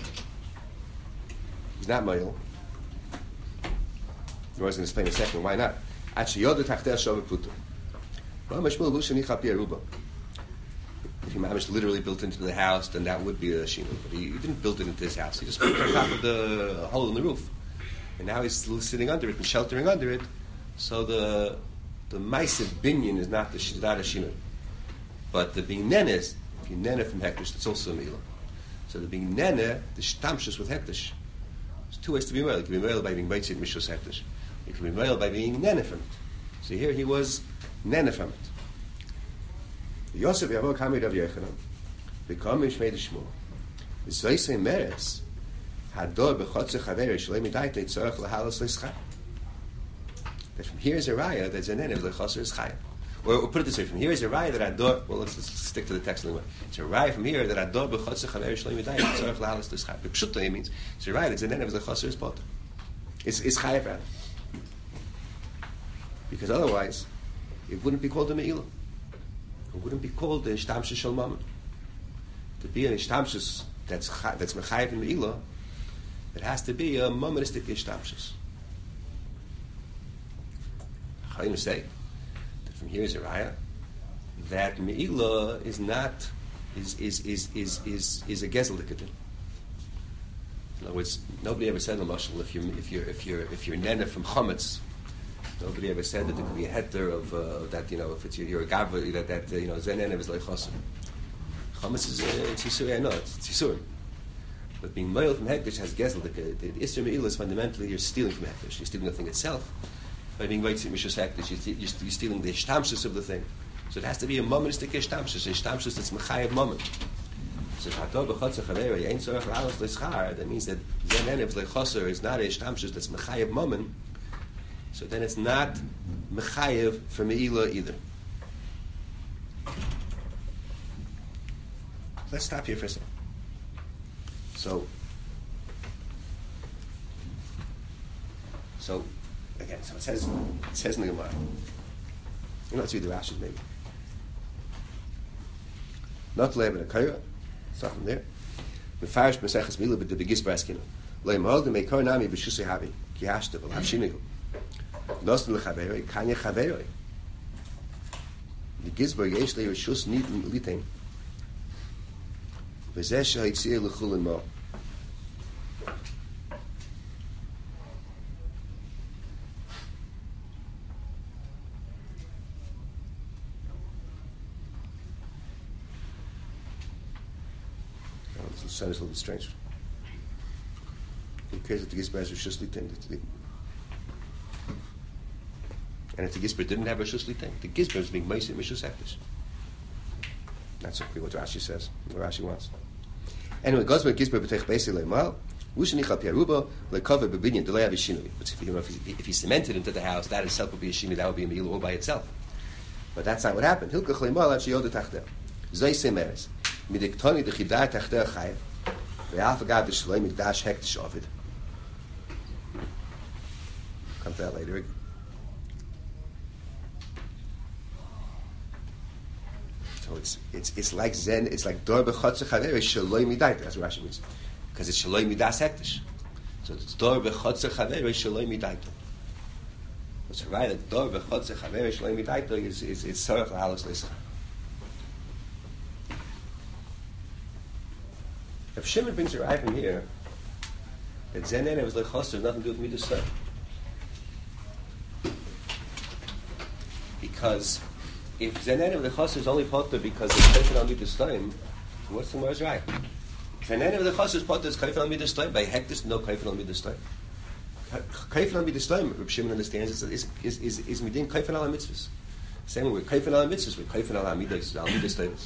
he's not Moel. I was going to explain in a second why not. If he Mamish literally built into the house, then that would be a shinu. But he, he didn't build it into his house. He just put it on top of the hole in the roof. And now he's still sitting under it and sheltering under it. So the the Maisiv binyan is not, the, not a shinu. But the being nene is, if you nene from hektish, that's also a milah. So the being nene, the shtamshus with hektish. There's two ways to be male. You can be male by being meitzit mishus hektish. You can be male by being nene from it. So here he was nene from it. Yosef Yavok Hamid of Yechanan, become Mishmei Shmuel. The Zoyse Meres Hador Bechotze Chaveri Shalei Midaitei Tzorach Lahalos Leschai. That from here is a raya that Zanen of Lechoser is Chai. Or, or put it this way: from here is a raya that Ador. Well, let's, let's stick to the text anyway. It's a raya from here that Ador Bechotze Chaveri Shalei Midaitei Tzorach Lahalos Leschai. The Pshutay means it's a raya that Zanen of Lechoser is Potter. It's it's Chai rather, because otherwise it wouldn't be called a Me'ilah. It wouldn't be called the Ishtamshus Shel Mammon. To be an Ishtamshus that's that's Mechayev in Me'ilah, it has to be a Mammonistic Ishtamshus. How do you say that from here is a raya that Me'ilah is not is is is is is, is a Gezel Dikadin. In other words, nobody ever said Lamashal if you if you're if you're if you're Nene from Chametz. Nobody ever said that there could be a heter of uh, that, you know, if it's you're a gavra, that, that uh, you know, Zen is like Chosim. Chametz is uh, it's Yisur, I know, it's, it's Yisur. But being Moel from Hektish has Gezel. The, the, the Isser Me'ilah is fundamentally you're stealing from Hektish. You're stealing the thing itself. By being Vaitzit Mishus Hektish, you're, you're, you're stealing the Ishtamshus of the thing. So it has to be a Mommonistic Ishtamshus, a Ishtamshus that's Mechayev Mommon. So Hator B'chotzer Chaveri, Ein Tzorach L'Alos L'Schar, that means that Zen Enev L'Choser is not a Ishtamshus that's Mechayev Mommon. So then it's not mechayev for Me'ilah either. Let's stop here for a second. So, so again, so it says it says in the Gemara. You know, let's read the Rashis maybe. Not lev and a kaira. Start from there. Mefarish Meseches Me'ilah but the biggest braskinu. Leim hold the meikor nami b'shusei havi ki hashtav al havshinihu. Nosn lechaveroi, kanya chaveroi. The Gizber yesh le rishus nidin litem. V'zeh shehitzir l'chulin mo. This sounds a little bit strange. In case of the Gizber has rishus litem, and if the Gizber didn't have a Rishus Litem, the Gizber is being Meisit Mishus Hektish. That's exactly what Rashi says, what Rashi wants. Anyway, goes with Gizber b'teich Beisi Leimal, Ushanicha Piaruba, Lekova B'binyan, Delei Avishinui. But if, you know, if, he, if he cemented into the house, that itself would be a Shinui, that would be a Me'ilah all by itself. But that's not what happened. Hilkach Leimal, Ad Sheyoda Tachteh. Zay Semeres. Midiktoni Dechidar Tachteh Chayev. Ve'af Agav D'Shlei Mikdash Hektish Ovid. Come to that later. So it's it's it's like Zen. It's like Dor Bechotzer Chaveri Shaloi Midait. That's what Rashi means, because it's Shaloi Midas Hektish. So it's Dor Bechotzer Chaveri Shaloi Midait. What's right? That Dor Bechotzer Chaveri Shaloi Midait is is it's Tzorach Lahalos Leschar. If Shimon brings a right from here, that Zen Ene was like Chosser, nothing to do with Midas Tzorach, because if Zanen of the Chosser is only potter because it's taken on Midas Time, what's the Gemara's right? Zanen of the Chosser is potter is kaifel on Midas Time. By Hektish, no kaifel on Midas Time. Kaifin al mitzvahs, Reb Shimon understands, is is is is, is midin kaifin al mitzvahs. Same way with kaifin al mitzvahs, with kaifin al midas al midas tables.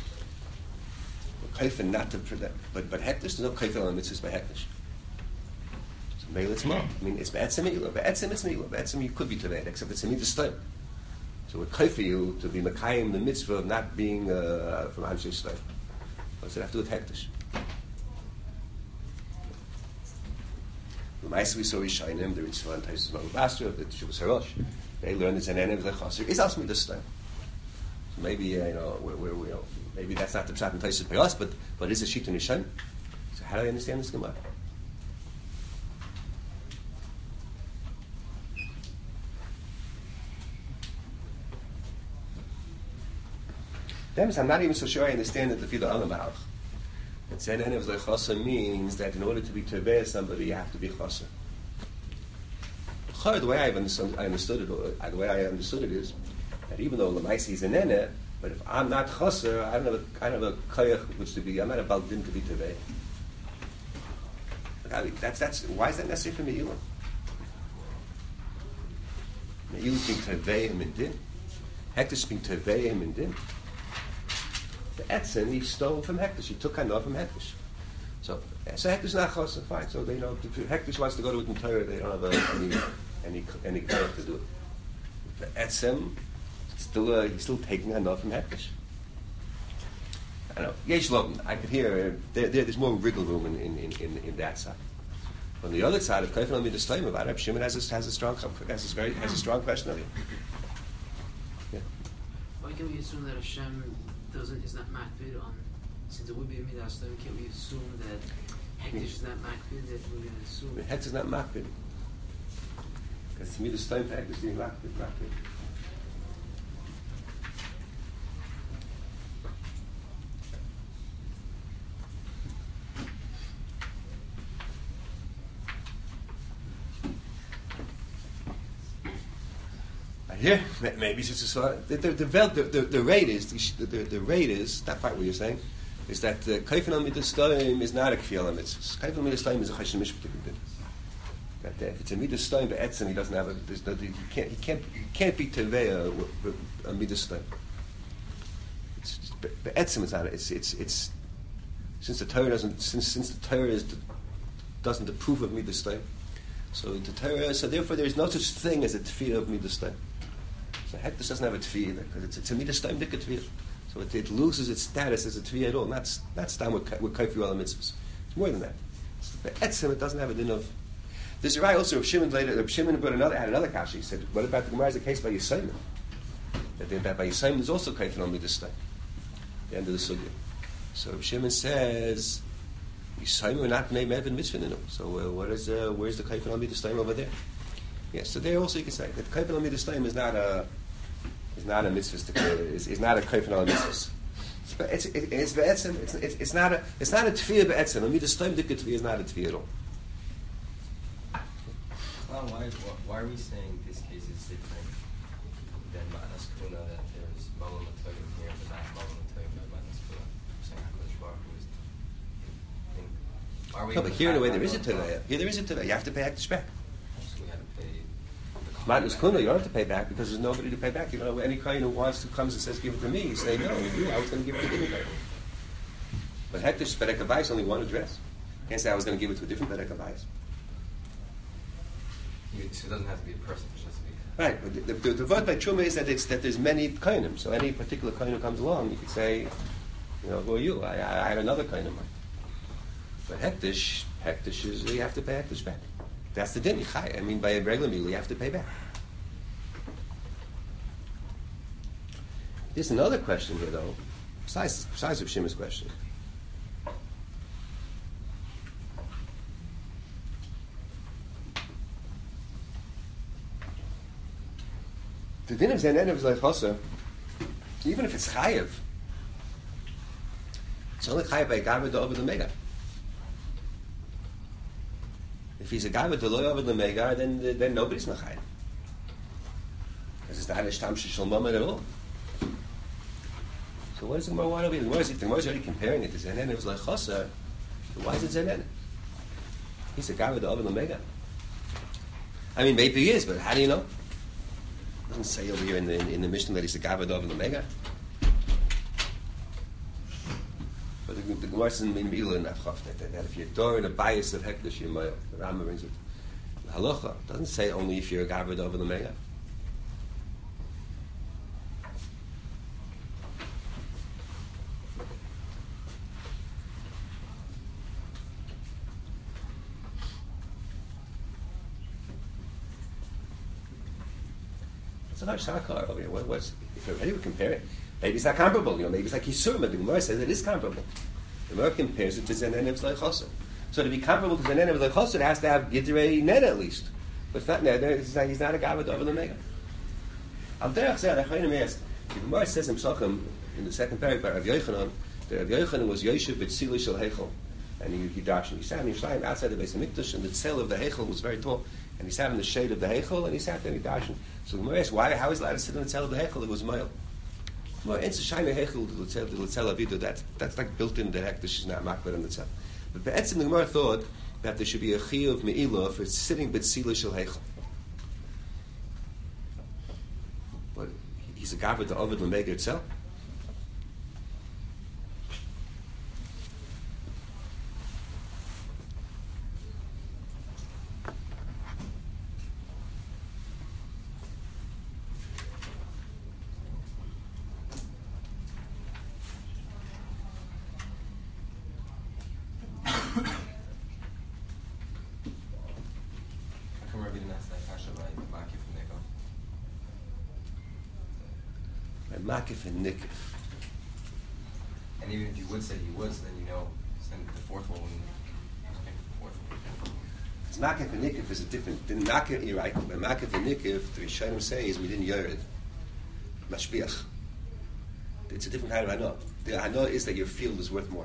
Kaifin not to but but hektish, there's no kaifin al mitzvahs by hektish. So maybe it's more. I mean, it's be'etzem milah, be'etzem it's milah, be'etzem you could be to that, except it's a midas time. So with kaifin you to be makayim the mitzvah of not being uh, from Anshe Shtayim. What does it have to do with hektish? The Ma'aseh we saw Yishayim, the Ritzvah and Taisus Malubasra, the Shuvas Harosh. They learned it's an enev lechasir. Is also midas time. So maybe uh, you know we're, we're, we know, maybe that's not the pshat and Taisus by us, but but it's a shit in Yishayim. So how do I understand this Gemara? I'm not even so sure I understand that the Fila Alam Malach. That said, Enev Lechasa means that in order to be Teveh somebody, you have to be Chasa. The way I've understood, I understood it, or the way I understood it is that even though Lamaisi is an Enev, but if I'm not Chasa, I don't have a kind of a Kayach which to be, I'm not a Baldin to be Teveh. That's, that's, why is that necessary for Me'ilah? Me'ilah being Teveh him in Din. Hektish being Teveh him in Din. The Etzem, he stole from Hektish. He took Hana from Hektish. So, so Hektish is not Chosam, fine. So they know, if Hektish wants to go to it in Torah, they don't have a, any any any Korach to do it. The Etzem, still, uh, he's still taking Hana from Hektish. I know. Yesh Logan, I could hear, uh, there, there, there's more wriggle room in, in, in, in that side. On the other side, if Kaifin al midas time about it, Shimon has a, has a strong has a very has a strong question of it. Yeah. Why can we assume that Hashem doesn't is not makbid on, since it would be a midas time? Can we assume that hektish is not makbid? That we're going to assume hektish is not makbid because it's midas time for hektish being makbid. Makbid. Yeah, maybe it's just a the the the, the, the, the rate is the, the the rate is that part what you're saying is that kaifin al midas time is not a kfiyal al mitzvahs. Kaifin al midas time is a chashin mishpat. That if it's a midas time, but etzem he doesn't have a there's no, he can't he can't he can't be tevei a, a midas time. It's but etzem is not it's it's it's since the Torah doesn't since since the Torah is doesn't approve of midas time. So the Torah so therefore there is no such thing as a tefillah of midas time. So hektish doesn't have a tefillah because it's, it's a midas time dika tefillah. So it, it loses its status as a tefillah at all. And that's that's done with with kaifu al mitzvahs. It's more than that. But etzem it doesn't have a din of. There's a right also of Shimon later. Of Shimon brought another had another kasha. He said, "What about the Gemara's the case by Yisayim? That, that by Yisayim there's also kaifu al midas time." The end of the sugya. So Shimon says, "Yisayim are not named Evan mitzvah in them." So uh, what is uh, where's the kaifu al midas time over there? Yes, so there also you can say that kaifu al midas time is not a is not a mitzvah. Is is not a kaifu al mitzvah. It's it's it's be'etzem. It's it's it's not a it's not a tefillah be'etzem. A midas time dika tefillah is not a tefillah at all. Well, why why are we saying this case is different than Ma'anas Kuna, that there's Malam Atoyim here, but not Malam Atoyim by Ma'anas Kuna? Saying HaKadosh Baruch Hu is. Why are we? No, but here in a way there is a tefillah. Here there is a tefillah. You have to pay hektish back. So we have to pay. Ma'anas Kuna, you don't have to pay back because there's nobody to pay back. You know, any kohen who wants to comes and says, "Give it to me," you say, "No, you. I was going to give it to the kohen." But hektish bedek habayis only one address. You can't say I was going to give it to a different bedek habayis. So it doesn't have to be a person; it just has to be. Right, but the, the, the word by Truma is that it's that there's many kohenim. So any particular kohen who comes along, you could say, you know, who are you? I, I, I had another kohen of mine. But hektish, hektish is you have to pay hektish back. That's the din. I mean, by a regular meal, you have to pay back. There's another question here, though, besides besides of Shimon's question. The din of Zanenev is like Chosa, even if it's chayev, it's only chayev by a gavod over the mega. If he's a gavod loy over the mega, then then nobody's mechayev, because it's not a shtam shel moment at all. So what does the Gemara want to be? The Gemara is, if the Gemara is already comparing it to Zanenev is like Chosa, why is it Zanenev? He's a gavod over the mega. I mean, maybe he is, but how do you know? It doesn't say over here in the in, in the Mishnah that he's the Gavod of the Mega. But the, the Gemara says in Mila in Afchafnet that, that if you're during a bias of Hekdesh Yemayel, the Rambam brings it. The Halacha doesn't say only if you're a Gavod of the Mega. It's a harsh sakar over here. What, what's if already we compare it? Maybe it's not comparable. You know, maybe it's like Yisur. But the Gemara says it is comparable. The Gemara compares it to Zenenev Zleichosel. So to be comparable to Zenenev Zleichosel, it has to have Gidrei Neda at least. But it's not Neda. It's not, he's not a Gavod over the Mega. Al derech zeh, the Chayim ask. The Gemara says in Psachim in the second paragraph, Rav Yochanan, that Rav Yochanan was Yoshev B'tzili Shel Heichel, and he he darshan. He sat in Yerushalayim outside the Beis Hamikdash, and the tzel of the Heichel was very tall. And he sat in the shade of the Heichel, and he sat there and he darshan. So the Gemara asks, why? How is he allowed to sit in the tzel of the Heichel? It was mile. Well, it's a shiny Heichel, the tzel avidu. That that's like built in the Hekdesh is not makbar in the tzel. But Be'etzim the Gemara thought that there should be a chiyuv me'ilah for sitting b'tzila shel Heichel. But he's a gavod to Ovid l'mega itself. Makif and Nikif. And even if you would say he was, then you know, then the fourth one wouldn't make the fourth one. Because Makif and Nikif is a different. The Makif, you're right. But Makif and Nikif, the Rishonim say is we didn't Yered. Mashbiach. It's a different kind of Hana. The Hana is that your field is worth more.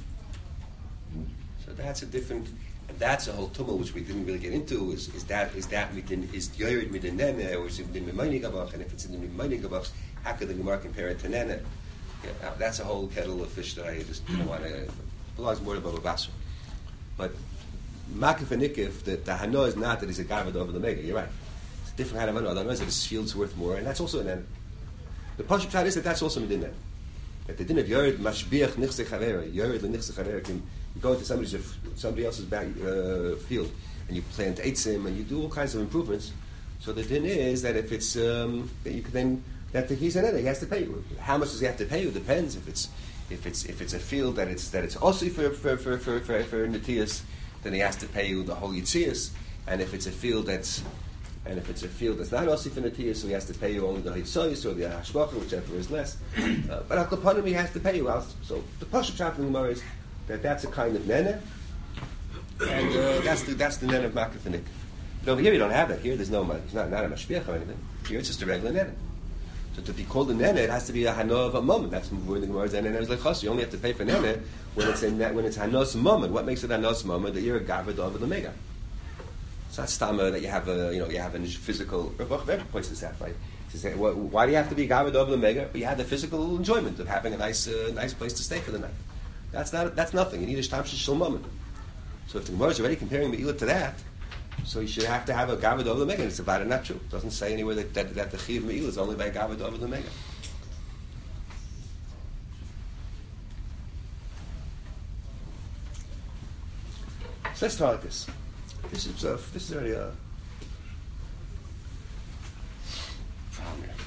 So that's a different. And that's a whole tumult which we didn't really get into. Is is that is that within is Yered within Nene or is it within Mimoni Gabach? And if it's in the Mimoni Gabach, how could the Gemara compare it to Nene? Yeah, that's a whole kettle of fish that I just didn't want to. It belongs more to Baba Basra. But Makif and Nikif, the, the Hana is not that he's a Gavod over the Mega. You're right. It's a different kind of Hana. The Hana is that his field's worth more, and that's also a Nene. The Pashup Pshat is that that's also Medin Nene. That they didn't have Yered Mashbiach Nichse Chavera. Yered Nichse Chavera. You go into somebody's somebody else's back, uh, field and you plant eitzim and you do all kinds of improvements. So the din is that if it's um, that you can then that the, he's an editor, he has to pay you. How much does he have to pay you? Depends. If it's if it's if it's a field that it's that it's also for for for for for, for Natias, then he has to pay you the whole Yitzias. And if it's a field that's and if it's a field that's not also for Natias, so he has to pay you only the Hitzayis or the Hashbacha, whichever is less. Uh, but at the Panim he has to pay you. So the Pashup Pshat in the Gemara is that that's a kind of nene, and uh, that's the that's the nene of Makif and Nikif. But over here you don't have that. Here there's no it's not not a mashbiach or anything. Here it's just a regular nene. So to be called a nene, it has to be a hana of a moment. That's where the Gemara is. And it's like chos. You only have to pay for nene when it's in when it's hanos moment. What makes it hanos moment? That you're a gavod over the mega. It's not stama that you have a you know you have a physical. Every points this out, right? Say, well, why do you have to be gavod over the mega? But you have the physical enjoyment of having a nice uh, nice place to stay for the night. That's not. That's nothing. You need a shtam shel moment. So if the Gemara is already comparing Me'ilah to that, so you should have to have a gavod over the mega. It's about it, not true. It doesn't say anywhere that, that, that the chiv Me'ilah is only by a gavod over the mega. So let's start this. This is uh, this is already a problem here.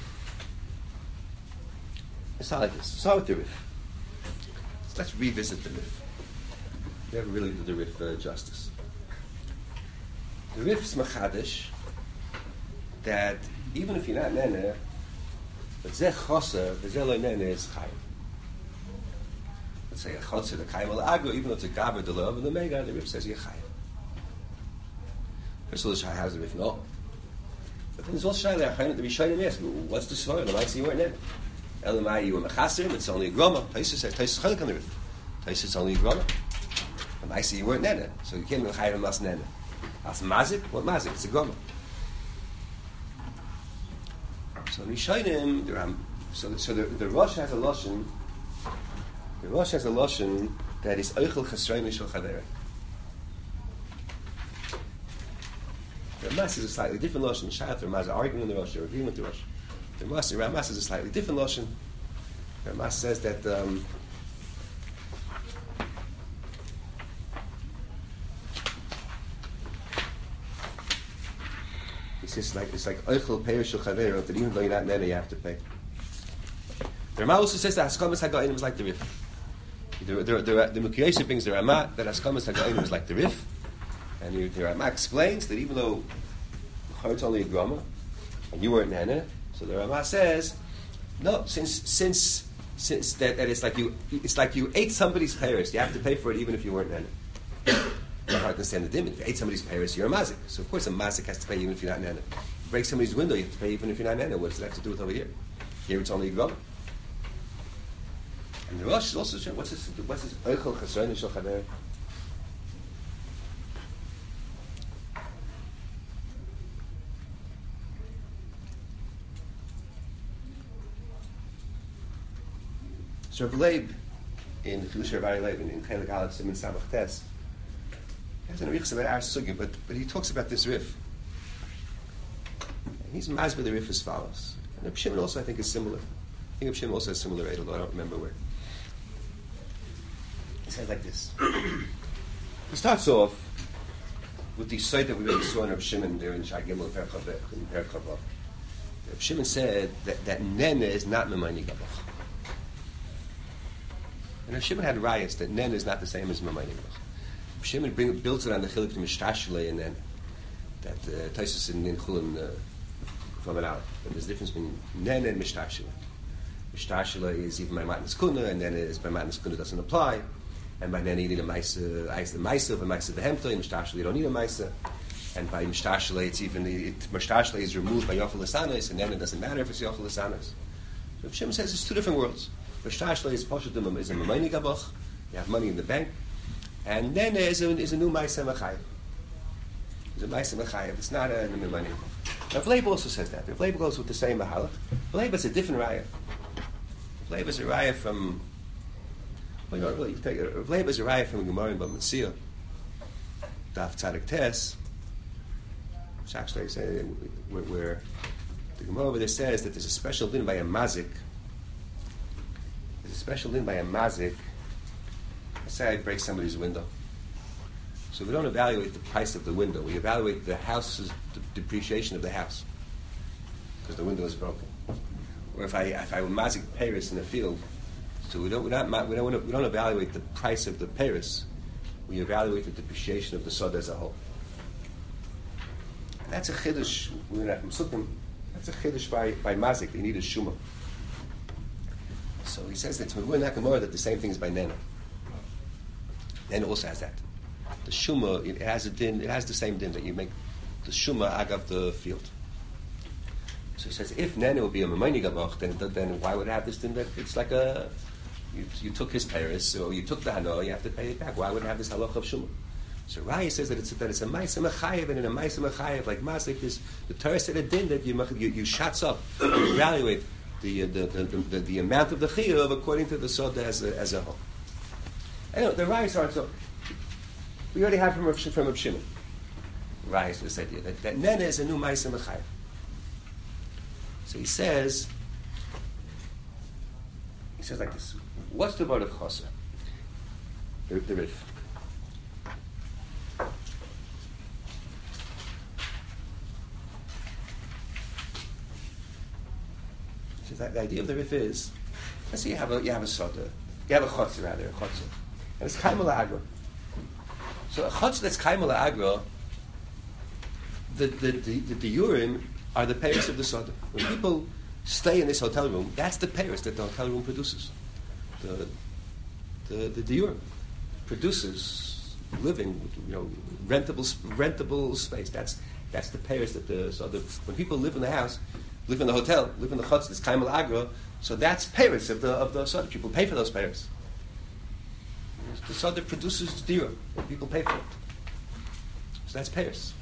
Let's start like this. Start with the Rif. Let's revisit the Rif. We never really did the Rif uh, justice. The Rif's machadish that even if you're not nene, but zeh choser, the zeh lo nene is chayim. Let's say a choser the chayim al agro, even though it's a gaber the love of the mega, the Rif says you're chayim. First of all, the Shai has the Rif no. But then there's also Shai there, the Rishonim ask, what's the story? The might say you weren't nene. Elamai, you were mechasim, it's only a groma. Taisa says, Taisa is chalik on the Rif. Taisa is only a groma. The might say you weren't nene, so you can't be chayim mas nene. As mazik, what mazik? It's a groma. So Rishonim, the Ram, so so the, the Rosh has a lashon. The Rosh has a lashon that is oichel chesroin mishal chavera. The Ramas is a slightly different Lashon. Shayat, the Ramas are arguing with the Rosh, they're agreeing with the Rosh. The Ramas, the Ramas is a slightly different Lashon. The Ramas says that um, it's just like it's like Eichel Peirish Chaver, that even though you're not nene, you have to pay. The Rama also says that Haskamas Hagainim is like the Rif. The the the, the Mukiyesi brings the Rama that Haskamas Hagainim is like the Rif, and the, the Rama explains that even though it's only a grama, and you weren't nene, so the Rama says, no, since since since that, that it's like you it's like you ate somebody's chayres, you have to pay for it even if you weren't nene. You don't understand the dimon. If you ate somebody's chayres, you're a mazik. So of course a mazik has to pay even if you're not nene. You break somebody's window, you have to pay even if you're not nene. What does that have to do with over here? Here it's only a grama. And the Rosh is also showing, what's this, what's this, Eichel Chasron Yishal Chaver? So Rav Leib, in Chidush Rav Leib, in Chelik Aleph Siman Samach Tes, he has an Arichas about Ar Sugya, but, but he talks about this Rif. And he's Mazbe the Rif as follows. And Reb Shimon also, I think, is similar. I think Reb Shimon also has similar rate, although I don't remember where. He says like this. He starts off with the site that we already saw in Reb Shimon there in Shai Gimel and Per Kavav. Reb Shimon said that, that Nene is not Memayni Gabach. And Reb Shimon had riots that Nene is not the same as Memayni Gabach. Reb Shimon bring, builds it on the Chilik to Mishtashile and then that uh, Taisus in Chulin uh, from an out. But there's a difference between Nene and Mishtashile. Mishtashile is even by Matnas Kuna, and then is by Matnas Kuna doesn't apply. And by Nene you need a Maisa, Ice the Maisa, by Maisa the Hemta, in Mishtashile you don't need a Maisa. And by Mishtashile it's even, it, Mishtashile is removed by Yochel Asanos, and then it doesn't matter if it's Yochel Asanos. So Reb Shimon says it's two different worlds. Mishtashile is Poshetum is a Memayni Gabach, you have money in the bank, and Nene is a, is a new Maisa Mechayev. It's a Maisa Mechayev, it's not a Memayni Gabach. Rav Leib also says that. Rav Leib goes with the same Mahalach. Rav Leib is a different raya. Rav Leib is a raya from, well, you know, really, you take it. Rav Leib is a raya from Gemara in Bava Metzia, Daf Tzadik Tes, which actually say where, where the Gemara over there says that there's a special din by a mazik. There's a special din by a mazik. Let's say I break somebody's window. So we don't evaluate the price of the window. We evaluate the house's the depreciation of the house because the window is broken. Or if I if I were mazik Paris in the field, so we don't we're not we don't we don't evaluate the price of the Paris. We evaluate the depreciation of the sod as a whole. And that's a chiddush. We're not from Sukkim. That's a chiddush by by mazik. They need a shuma. So he says that we're in Nakamura that the same thing is by Nena. Nena also has that. The shuma, it has a din, it has the same din that you make the shuma agav the field. So he says, if Nene will be a Memayni Gabach, then then why would it have this din that it's like a you, you took his Paris, or you took the Hano, you have to pay it back. Why would it have this halach of shuma? So Raya says that it's that it's a Maisa Mechayev, and in a Maisa Mechayev like Masik is the Torah said a din that you you, you shots up, you evaluate the the, the the the the amount of the chiyuv according to the soda as a, as a whole. Anyway, the Raya starts off. We already have from from Reb Shimon. Rise this idea that, that Nene is a new Maisa Mechayev. So he says, he says like this. What's the word of Chosa? The, the Rif. So that the idea of the Rif is, let's say you have a you have a soda, you have a chotzer rather, a chotzer, and it's kaimel agra. So a chotzer that's kaimel agra, the the the the, the urim are the payers of the soda. When people stay in this hotel room, that's the payers that the hotel room produces. The the the, the urim produces living, you know, rentable rentable space. That's that's the payers that the so the when people live in the house, live in the hotel, live in the chutz, this kaimel agra. So that's payers of the of the soda. People pay for those payers. The soda produces dira, and people pay for it. So that's payers.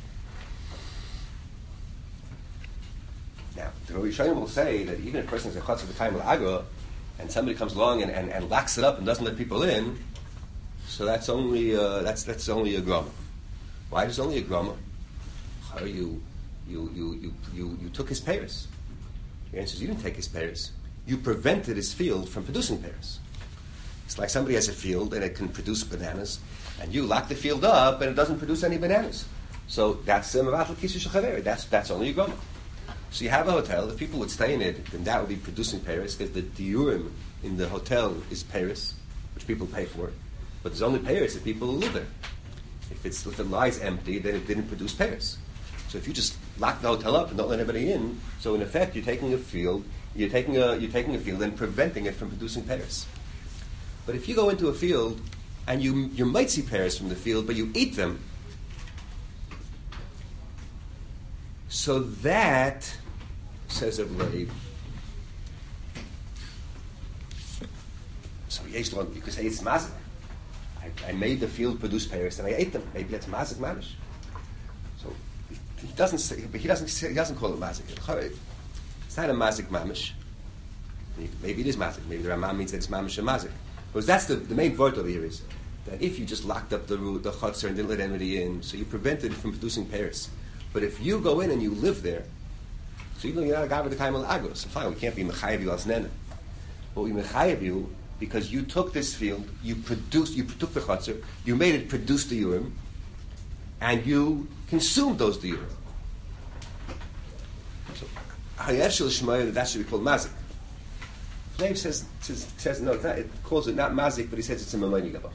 Now, the Rishonim will say that even if a person is a chutz of the kaimel agra, and somebody comes along and, and, and locks it up and doesn't let people in, so that's only uh, that's that's only a grama. Why is it only a grama? you, you, you, you, you, you took his pairs. The answer is you didn't take his pairs. You prevented his field from producing pairs. It's like somebody has a field and it can produce bananas, and you lock the field up and it doesn't produce any bananas. So that's um, that's that's only a groma. So you have a hotel. If people would stay in it, then that would be producing pairs, because the diurim in the hotel is pairs, which people pay for. But there's only pairs if people live there. If it's if it lies empty, then it didn't produce pairs. So if you just lock the hotel up and don't let anybody in, so in effect you're taking a field, you're taking a you're taking a field and preventing it from producing pairs. But if you go into a field and you you might see pears from the field, but you eat them, so that, says of Leib, so yesh lo, you could say it's mazik. I, I made the field produce pears and I ate them. Maybe that's mazik mamish. So he doesn't say, but he doesn't say, he doesn't call it mazik. It's not a mazik mamish. Maybe it is mazik. Maybe the Rambam means that it's mamish and mazik. Because that's the, the main point over here is that if you just locked up the the chutzner and didn't let anybody in, so you prevented it from producing pears. But if you go in and you live there, so even though you're not a guy with the kaim al agros, so fine, we can't be mechayev you as nena. But we mechayev you because you took this field, you produced, you took the chutzner, you made it produce the urim, and you consumed those the urim. So hayev shel shmaya, that should be called mazik. Flav says, says, says no, it's not, it calls it not mazik, but he says it's a memayni gabach.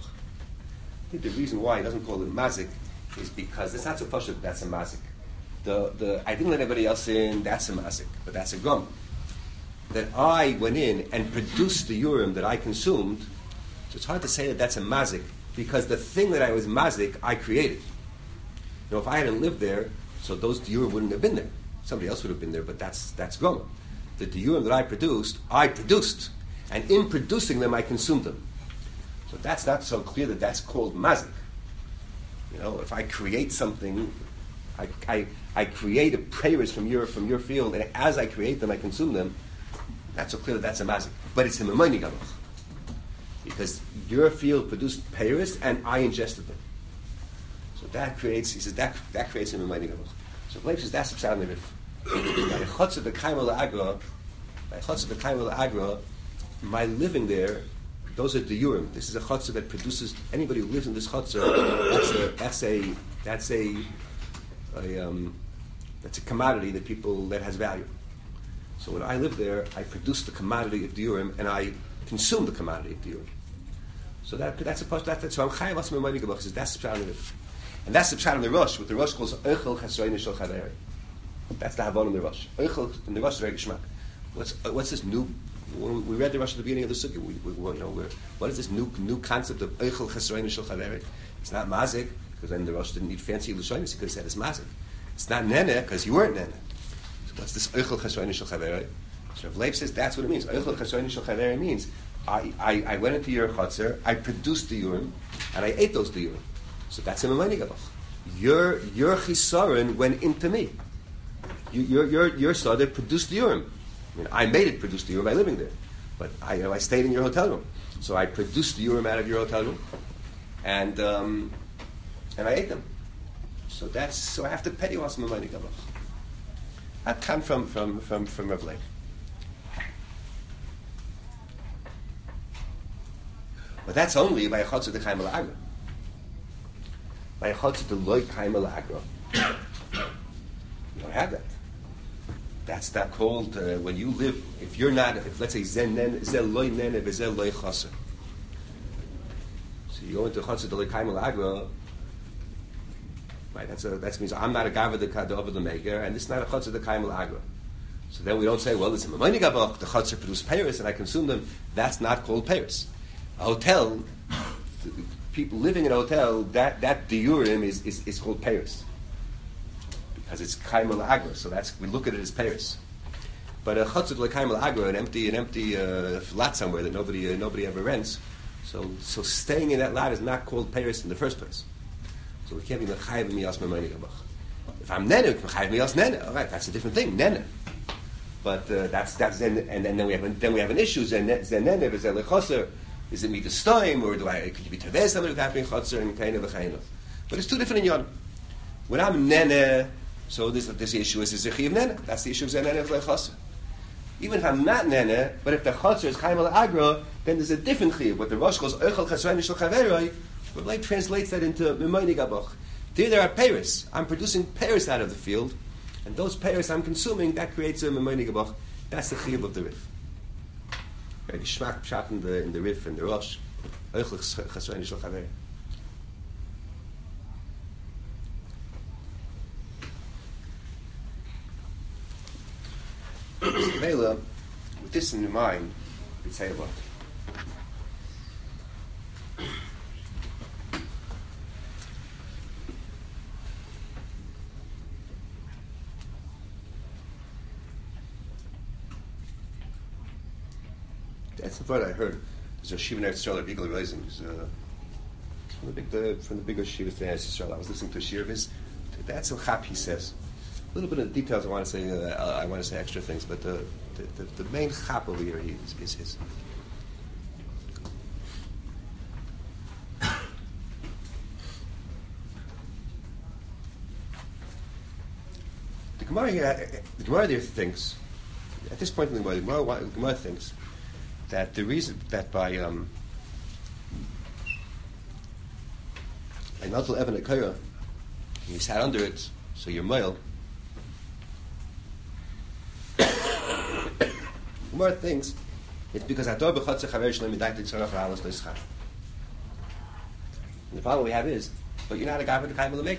I think the reason why he doesn't call it mazik is because it's not so pashut that's a mazik. The, the, I didn't let anybody else in, that's a mazik, but that's a gum. That I went in and produced the urim that I consumed, so it's hard to say that that's a mazik, because the thing that I was mazik, I created. You know, if I hadn't lived there, so those urim wouldn't have been there. Somebody else would have been there, but that's that's gum. The diurim that I produced, I produced. And in producing them, I consumed them. So that's not so clear that that's called mazik. You know, if I create something, I, I, I create a prayers from your from your field, and as I create them, I consume them, not so clear that that's a mazik. But it's a memayni gabach. Because your field produced prayers, and I ingested them. So that creates, he says, that that creates a memayni gabach. So Flav says, that's the pshat in the rif. By chutz of the kaim al agra, by chutz of the kaim al agra, my living there, those are the urim. This is a chutzah that produces anybody who lives in this chutzah. That's a that's a that's a, a um, that's a commodity that people that has value. So when I live there, I produce the commodity of the urim and I consume the commodity of the urim. So that that's a that, that's so I'm chayav asma memayni gabach. Says that's the pshat in the and that's the pshat in the Rosh. What the Rosh calls eichel chesroin shel chaveri. That's the Havon in the Rosh. Eichel in the Rosh is very geschmack. What's uh, what's this new? When we read the Rosh at the beginning of the Sukkah, we, we, we you know we're, what is this new new concept of Eichel Chesroin Shel Chaveri? It's not mazik, because then the Rosh didn't need fancy lushonis. He could have said it's mazik. It's not nene, because you weren't nene. So what's this Eichel Chesroin Shel Chaveri? So Flav says that's what it means. Eichel Chesroin Shel Chaveri means I, I, I went into your chutzner, I produced the urim, and I ate those the urim. So that's a memayni gabach. Your your chisaron went into me. You, your your your sada produced the urim. I mean, I made it produce the urim by living there, but I you know I stayed in your hotel room, so I produced the urim out of your hotel room, and um, and I ate them. So that's so I have to pay you as memayni gabach. That come from from from from Rav Leib. But that's only by a chutz of the kaim al agra. By a chutz of the loy kaim al agra, you don't have that. That's not called uh, when you live. If you're not, if let's say zen nen zel loy nen v'zel loy chaser. So you go into chutz of the loy kaim al agra. Right, that's a, that means I'm not a gava the of the maker, and this is not a chutz of the kaim al agra. So then we don't say, well, it's a memayni gabach. The chutz produce peiros, and I consume them. That's not called peiros. A hotel, people living in a hotel, that that diurim is, is, is called peiros. Because it's kaim al agra, so that's we look at it as peiros. But a chutzah like kaim al agra, an empty an empty uh, lot somewhere that nobody uh, nobody ever rents. So so staying in that lot is not called peiros in the first place. So we can't be mechayev miyas memayni gabach. If I'm nene, mechayev miyas nene. All right, that's a different thing, nene. But uh, that's that's and, and then we have an, then we have an issue. Zen nene v'zel lechoser. Is it me to stoim, or do I? Could you be tevez somebody with happening chotzer and kind of a chayinov? But it's two different in yon. When I'm nene, So this this issue is is a chiv nene. That's the issue of nene of lechasa. Even if I'm not nene, but if the chaser is chaim al agra, then there's a different chiv. What the Rosh calls oichel chasrani shel chaveroi, Rabbi translates that into mimoini gabach. There, there are peiros. I'm producing peiros out of the field, and those peiros I'm consuming. That creates a mimoini gabach. That's the chiv of the rif. Right, the shmak pshat in the in the rif and the Rosh. Oichel chasrani shel chaveroi. Mela, with this in your mind, we say what? That's the part I heard. There's a Shiva Eretz Yisrael, Bigel Reisen, who's uh, from the big the, from the bigger Shiva Eretz Yisrael. I was listening to a shir of his. That's a chap, he says. A little bit of details I want to say. Uh, I want to say extra things, but the the, the, the main chap over here is, is his. The Gemara here, the Gemara there thinks, at this point in the Gemara, the Gemara, the Gemara thinks that the reason that by um, by Natal Evan Akira, you sat under it, so you're male. Gemara thinks it's because Ador b'chotzer chaver shleim midayt tzorach ha'alos loischar. And the problem we have is, but you're not a guy with the kaim l'mega,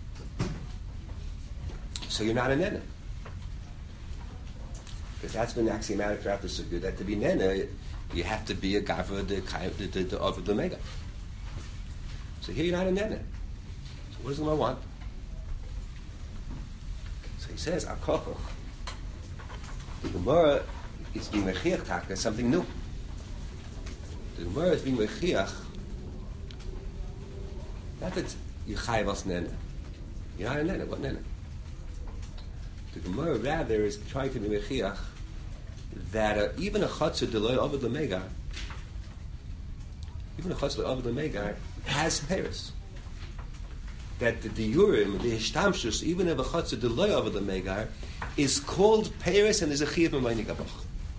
so you're not a nene. Because that's been axiomatic throughout the sugya that to be nene, you have to be a guy for the kaim the the, the of the mega. So here you're not a nene. So what does the Gemara want? So he says akochoch. The Gemara. It's being mechiach taka, something new. The Gemara is being mechiach. Not that you chayav as nene. You're not a nene. What nene? The Gemara rather is trying to be mechiach that uh, even a chatzah deloy over the mega, even a chatzah over the mega has peiros. That the diurim, the hishtamshus, even if a chatzah deloy over the mega, is called peiros and is a chiyav b'mayni gabach.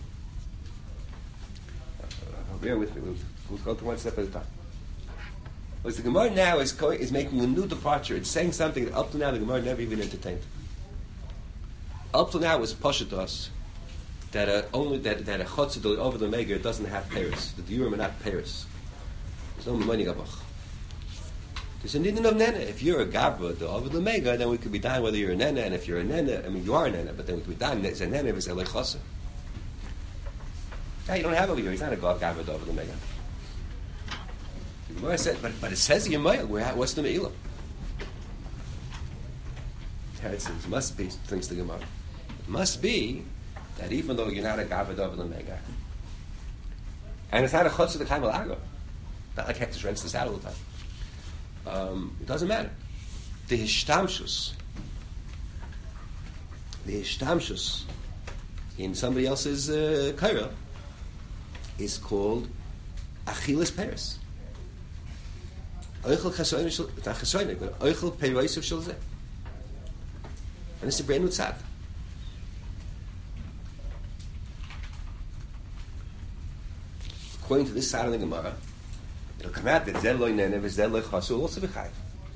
Bear with me. We'll, we'll go to one step at a time. Because the Gemara now is going, is making a new departure. It's saying something that up to now the Gemara never even entertained. Up to now it was pasha to us that uh, only that that a chotzah over the mega doesn't have peiros. The diurim are not peiros. There's no money gabach. There's a need of nene. If you're a gabra the over the mega, then we could be down whether you're a nene, and if you're a nene, I mean you are a nene, but then we could be down. It's a nene if it's a lechasa. Yeah, you don't have over here. He's not a god gavod over the mega. The Gemara said, but but it says in Yemaya, what's the me'ilah? It must be, thinks the Gemara. It must be that even though you're not a gavod over the mega, and it's not a chutz of the kaim al agra, not like Hektish rents this out all the time. Um, it doesn't matter. The hishtamshus, the hishtamshus in somebody else's uh, kaira is called achilas peiros. Oichel chasoyne shel, it's not chasoyne, but oichel peiros of shel zeh. And it's a brand new tzad. According to this side of the Gemara, it'll come out that zeh loy nene v'zeh loy chasu will also be chayiv.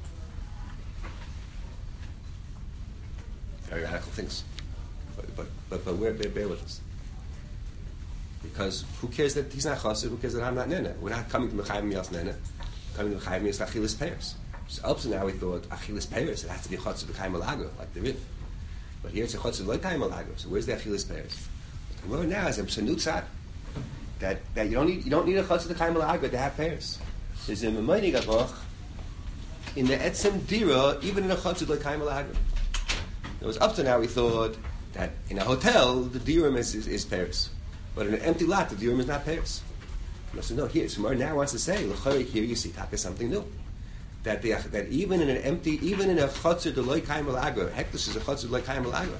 Very radical things. But, but, but, but bear, bear with us. Because who cares that he's not chassid? Who cares that I'm not nene? We're not coming to mechayim yas nene. Coming to mechayim yas achilas peiros. So up to now we thought achilas peiros it has to be chassid b'chayim alago like the Rif. But here it's a chassid loy kayim alago. So where's the achilas peiros? The Gemara now is a psanut tzad that that you don't need you don't need a chassid b'chayim alago to have peiros. There's a memayni gavach in the etzem dira even in a chassid loy kayim alago. It was up to now we thought that in a hotel the dirum is is, is peiros. But in an empty lot, the diurim is not peiros. So no, here, Shemar now wants to say, l'chayre, here you see, taka something new. That the, that even in an empty, even in a chotzer deloy kaim alagra, hektish is a chotzer deloy kaim alagra.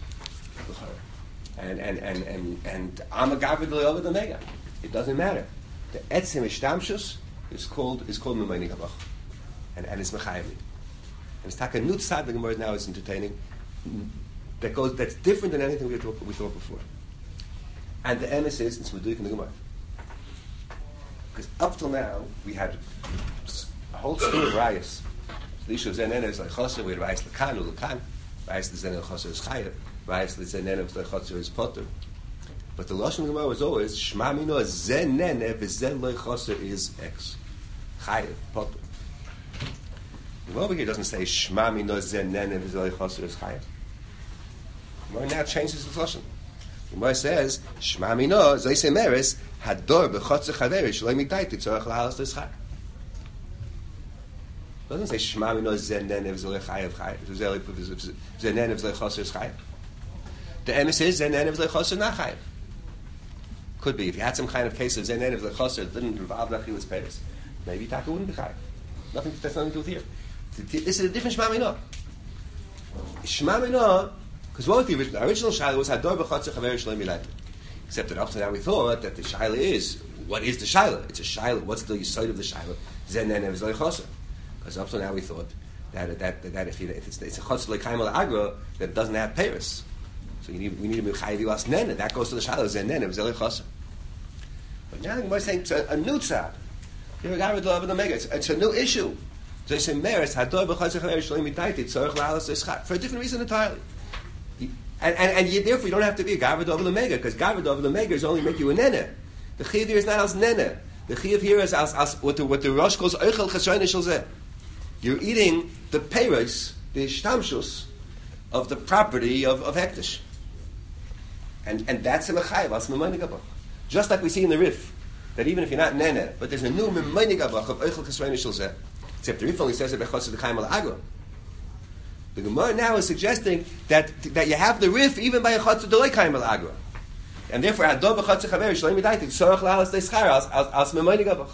And and and and and I'm a gavir deloy over the mega. It doesn't matter. The etzim ishtamshus is called is called memayni gavach, and and it's mechayev. And it's taka new tzad the Gemara now is entertaining that goes that's different than anything we thought, we thought before. And the emes is it's Meduik in the Gemara. Because up till now we had a whole slew of rayas. The issue of Zenena is like Choser, we had rayas Lakan or Lakan, rayas the Zenena Choser is Chayav, rayas the Zenena of the Choser is Potter. But the Lashon of the Gemara was always Shma Mino Zenena v'Zen Loi Choser is X, Chayav, Potter. The over here doesn't say Shma Mino Zenena v'Zen Loi Choser is Chayav. The Gemara now changes its Lashon. The Gemara says Shma Mino Zoyse Meres Hador b'Choser Chaveri Shloi Mikdaiti Tzorach Lahalas L'Schar. It doesn't say Shema Mino Zenen Ev Zolei Chayav Chayav Zenen Ev Zolei Choser is Chayav. The emes is Zenen Ev Zolei Choser not Chayav. Could be if you had some kind of case of Zenen Ev Zolei Choser that didn't involve Nachilas Peres, maybe Taka wouldn't be Chayav. Nothing that's nothing to do with here. This is a different Shema Mino. Shema Mino, because what was the original? The original Shaila was Hador b'Choser Chaveri Shloi Milaita. Except that up to now we thought that the Shaila is what is the Shaila? It's a Shaila. What's the side of the Shaila? Zenen Ev Zolei Choser. Because up to now we thought that that that, that if, you, if it's, it's a chotz le'kaim agra that doesn't have paris, so you need we need to be chayiv yuas nene. That goes to the shalos and nene v'zelei chosser. But now we're saying it's a, a new tzad. Here we got with the mega. It's, it's a new issue. So they say meres hador b'chotzer chaver shloim mitayti tzorich la'alas eschat for a different reason entirely. And and, and you, therefore you don't have to be a gavod over the mega because gavod over the mega is only make you a nene. The chiyav here is not as nene. The chiyav here is as as what the what the Rosh calls oichel chashoyin shalzeh. You're eating the peiros, the shtamshus, of the property of, of Hektish. And and that's a mechayev, as memayne gabach. Just like we see in the Rif, that even if you're not nene, but there's a new memayne gabach of oichel kasrein shel. Except the Rif only says it bechotz the chaim al agro. The Gemara now is suggesting that that you have the Rif even by a chotz the chaim al agro. And therefore, ador bechotz chaver shloim midaitik sorach lahalas deschar as as memayne gabach.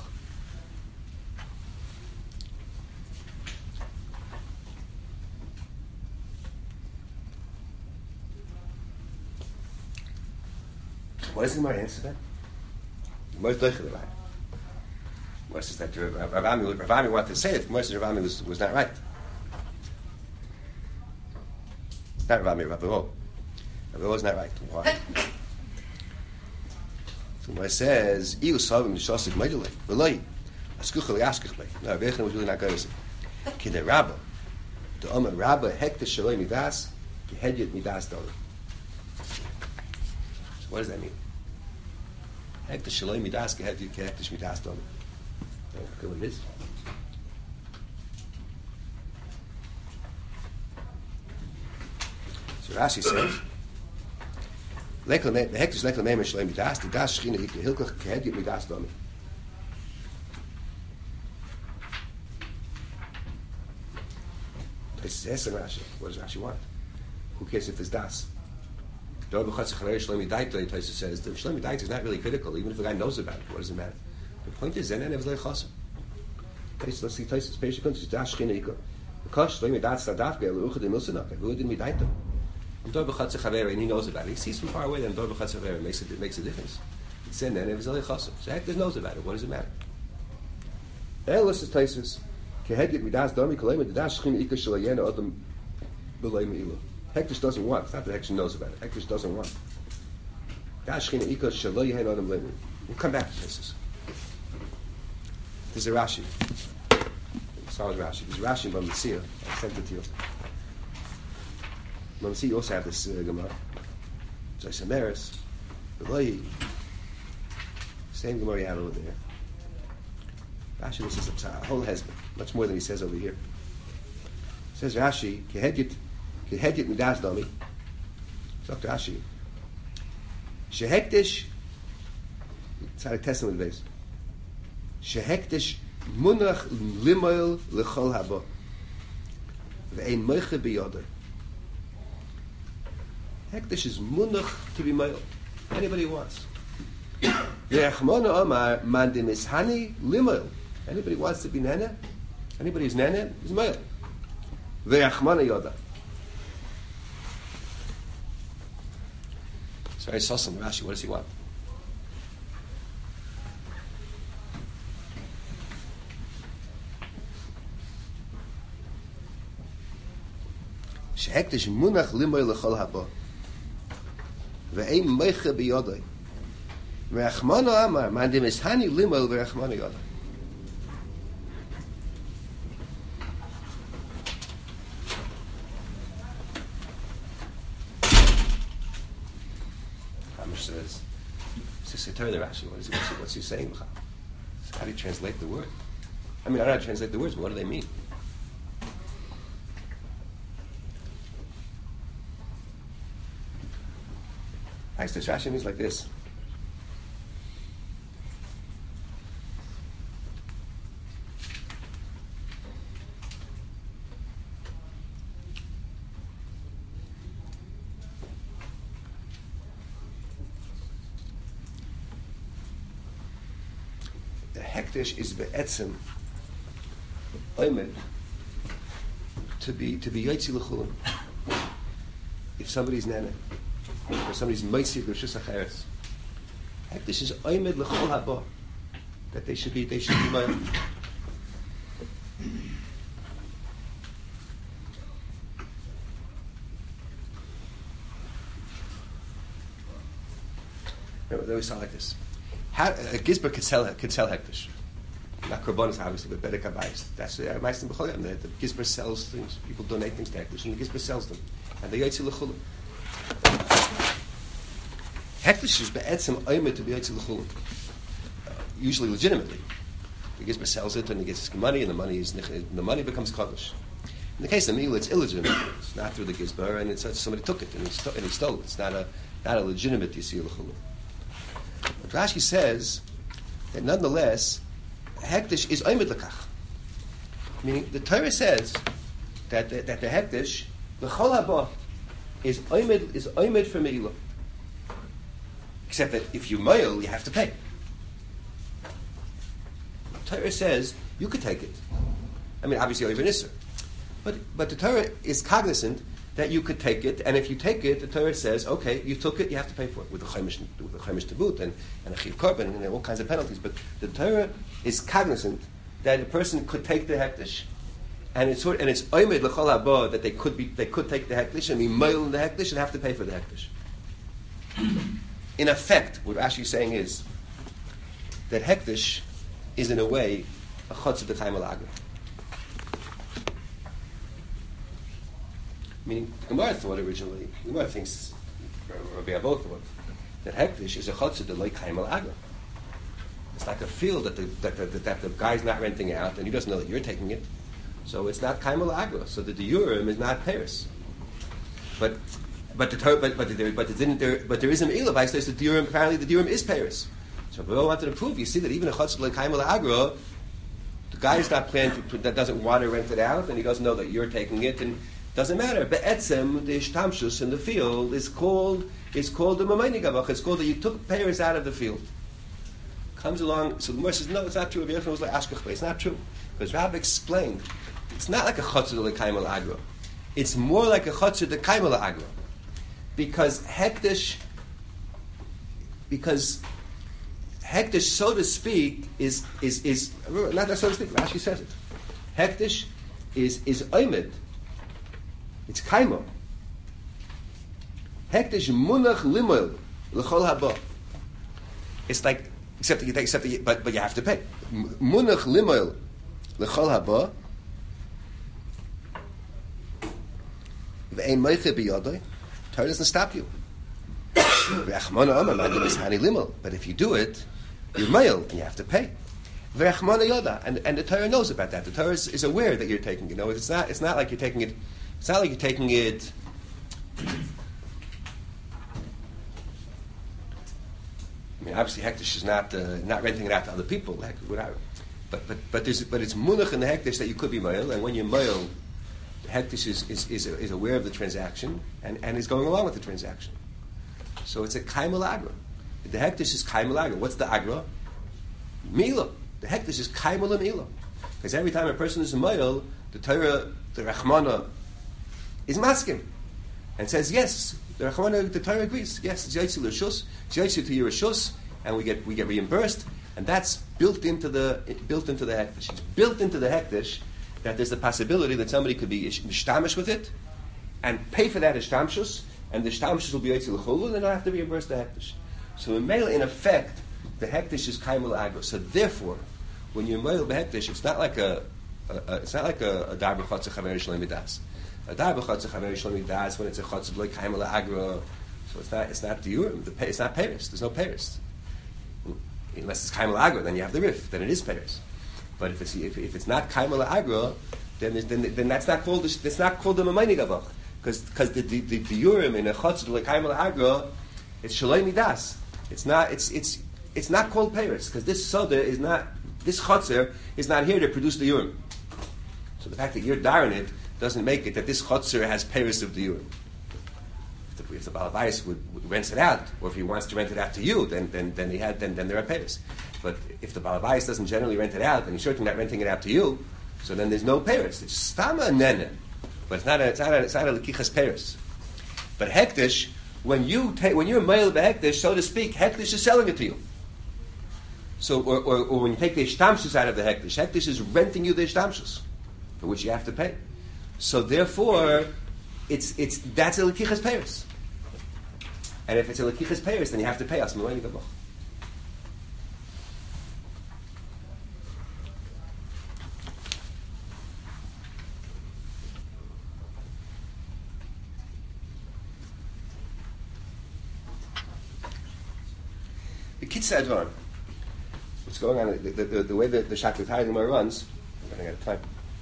What is the Gemara answer that? Gemara doichel right. Gemara says that Ravami Ravami wanted to say it. Gemara says Ravami was was not right. Not Ravami, Ravaro. Ravaro was not right. Why? So Gemara says Iu Savim Shosik Meidele Veloi Askuchel Yaskich Mei. No, Ravechim was really not going to say. Kidei Rabba, the Omer Rabba Hektish Shaloi Midas Gehedyet Midas Dollar. So what does that mean? Hektish Shaloi Midas Gehedyet Hektish Midas Dollar. Okay, what it is? So Rashi says, the hektish lekla meimer shalei midas, the das shchina hilkach kehedyet midas domi. This is Rashi. What does Rashi want? Who cares if it's das? Dor b'chatzich haver shalei midaita, Taisa says, the shalei midaita is not really critical, even if the guy knows about it. What does it matter? The point is, zenen evzei chasam. Let's see Taisa's patient countries. Das shchina ikah. The kosh shalei midas sadaf ge'el u'chad emilsanaka. Who did midaita? And he knows about it. He sees from far away that Dor b'chatz chaver makes it makes a difference. It's in there, and it's only chasam. So Hektish knows about it. What does it matter? Elis is Taisus. Kehedyet midas domi kolema the das shchina ikah shalayena adam b'lei me'ilah. Hektish doesn't want. It's not that Hektish knows about it. Hektish doesn't want. Das shchina ikah shalayena adam b'lei me'ilah. We'll come back to Taisus. There's a Rashi. Sorry, Rashi. There's Rashi in Bamitsiyah. I sent it to you. Bamitsiyah you also have this uh, Gemara. Zaysameres, Belay. Same Gemara you have over there. Rashi was just a whole husband, much more than he says over here. Says Rashi, Kehedyet, Kehedyet midas domi. Doctor Rashi. Shehektish. It's how to test him with base. Shehektish munach limoil lechol haba ve'ein moiche biyoder. Hektish is munach to be moil. Anybody wants. Ve'echmona omar mandim is hani limoil. Anybody wants to be nene? Anybody who's nene is moil. Ve'echmona yoda. Sorry, I saw some Rashi. What does he want? Shehektish munach limoy lechol haba. Ve'ein meiche biyodai. Ve'achmano amar, man dem ishani limoy ve'achmano yodai. Says, says Satar the Rashi. What is he, what's, he, what's he saying? How do you translate the word? I mean, I don't know how to translate the words, but what do they mean? I guess Rashi means like this. Hektish is be'etzim oimed to be to be yotzi l'chulim. If somebody's nana or somebody's moitzi b'rishus acheres, hektish is oimed l'chol haba, that they should be they should be ma'il. Remember, they always sound like this. How, a gizber could sell could sell hektish. Not korbanos, obviously, but better kabayis. That's the ma'asim b'cholim. The gizber sells things. People donate things to hektish, and the gizber sells them, and the yotzi l'chulim. Hektish is be'etzim oimed to be yotzi l'chulim, usually legitimately. The gizber sells it, and he gets his money, and the money is the money becomes kaddish. In the case of Mila, it's illegitimate. It's not through the gizber, and it's somebody took it and he, sto- and he stole it. It's not a not a legitimate yotzi l'chulim. But Rashi says that nonetheless, hektish is oimed lekach. Meaning, the Torah says that the, that the hektish, the chol haba, is oimed is oimed for meila. Except that if you moil, you have to pay. The Torah says you could take it. I mean, obviously, oiv nisr. But but the Torah is cognizant that you could take it, and if you take it, the Torah says, okay, you took it, you have to pay for it with the chaimish, with the chaimish to boot and and a chiv korban and all kinds of penalties. But the Torah is cognizant that a person could take the hektish, and it's and it's oimed l'chol haba that they could be they could take the hektish and be moil in the hektish and have to pay for the hektish. In effect, what Rashi is saying is that hektish is in a way a chutz b'chaim al-agra. Meaning, the Gemara thought originally, the Gemara thinks, Rabbi Avo thought, that hektish is a chutzah de loy kaim al agra. It's like a field that the, that, the, that the guy's not renting out, and he doesn't know that you're taking it. So it's not kaim al agra. So the diurim is not Paris. But but the but but there but there, there but there is an ilav. Says the diurim apparently the diurim is Paris. So Rabbi wanted to prove. You see that even a chutzah de loy kaim al agra, the guy is not planning to, that doesn't want to rent it out, and he doesn't know that you're taking it, and doesn't matter. Be'etzem, the ishtamshus in the field is called is called the mamayni gavach. It's called that you took payers out of the field. Comes along, so the Gemara says, no, it's not true. It's like ashkach, it's not true. Because Rav explained, it's not like a chutzah l'kaim al-agra. It's more like a chutzah l'kaim al-agra. Because hektish, because hektish, so to speak, is, is, is not that so to speak, Rashi says it. Hektish is, is oimed. It's kaimo. Hektish munach limoil l'chol haba. It's like, except that you take, except that you, but but you have to pay. Munach limoil l'chol haba. V'ein meiche biyadai. Torah doesn't stop you. V'achmana amar ma'adim is hani limol. But if you do it, you're male and you have to pay. V'achmana yoda, and and the Torah knows about that. The Torah is, is aware that you're taking it. You know, it's not it's not like you're taking it. It's not like you're taking it. I mean, obviously, hektish is not uh, not renting it out to other people. Without, but but but there's but it's munach in the hektish that you could be male, and when you're male, the hektish is is, is is aware of the transaction and, and is going along with the transaction. So it's a kaimel agra. The hektish is kaimel agra. What's the agra? Mila. The hektish is kaimel mila. Because every time a person is a male, the Torah, the Rachmana, is maskim and says yes. The Rachmana, the Torah agrees. Yes, it's yaitzu l'shus, it's yaitzu to your shus, and we get we get reimbursed, and that's built into the built into the hektish. It's built into the hektish that there's the possibility that somebody could be mishtamish with it, and pay for that ishtamshus, and the ishtamshus will be yotzi l'chulu, and then I'll have to reimburse the hektish. So in Mela, in effect, the hektish is kaimel agro. So therefore, when you're Mela behektish, it's not like a, a, a it's not like a, a dar b'chotze chaver shalom midas. A dar b'chotze chaver shalom midas when it's a chotze b'loi kaimel agro. So it's not it's not diurim. The it's not Paris. There's no Paris. Unless it's kaimel agro, then you have the rif. Then it is Paris. But if it's if, if it's not kaimel agro, then then then that's not called that's not called the mamani gavach, because because the the the diurim in a chotz b'loi kaimel agro, it's shalom midas. It's not it's it's it's not called Paris because this soda is not this chotzer is not here to produce the urim. So the fact that you're daring it doesn't make it that this chotzer has Paris of the urim. If the, if the balabais would, would rent it out, or if he wants to rent it out to you, then then then he had then then there are Paris. But if the balabais doesn't generally rent it out, and he's certainly not renting it out to you, so then there's no Paris. It's stama nene, but it's not a, it's not a, it's not a lekichas Paris. But hektish, when you take when you're mail behektish, so to speak, hektish is selling it to you. So, or, or, or when you take the ishtamshus out of the hektish, hektish is renting you the ishtamshus, for which you have to pay. So therefore, it's it's that's a lekichas peiros. And if it's a lekichas peiros, then you have to pay us m'loini gabach. The Kitzur Advarim. What's going on? The, the, the, the way that the Shaklat Gemara runs, I'm running out of time.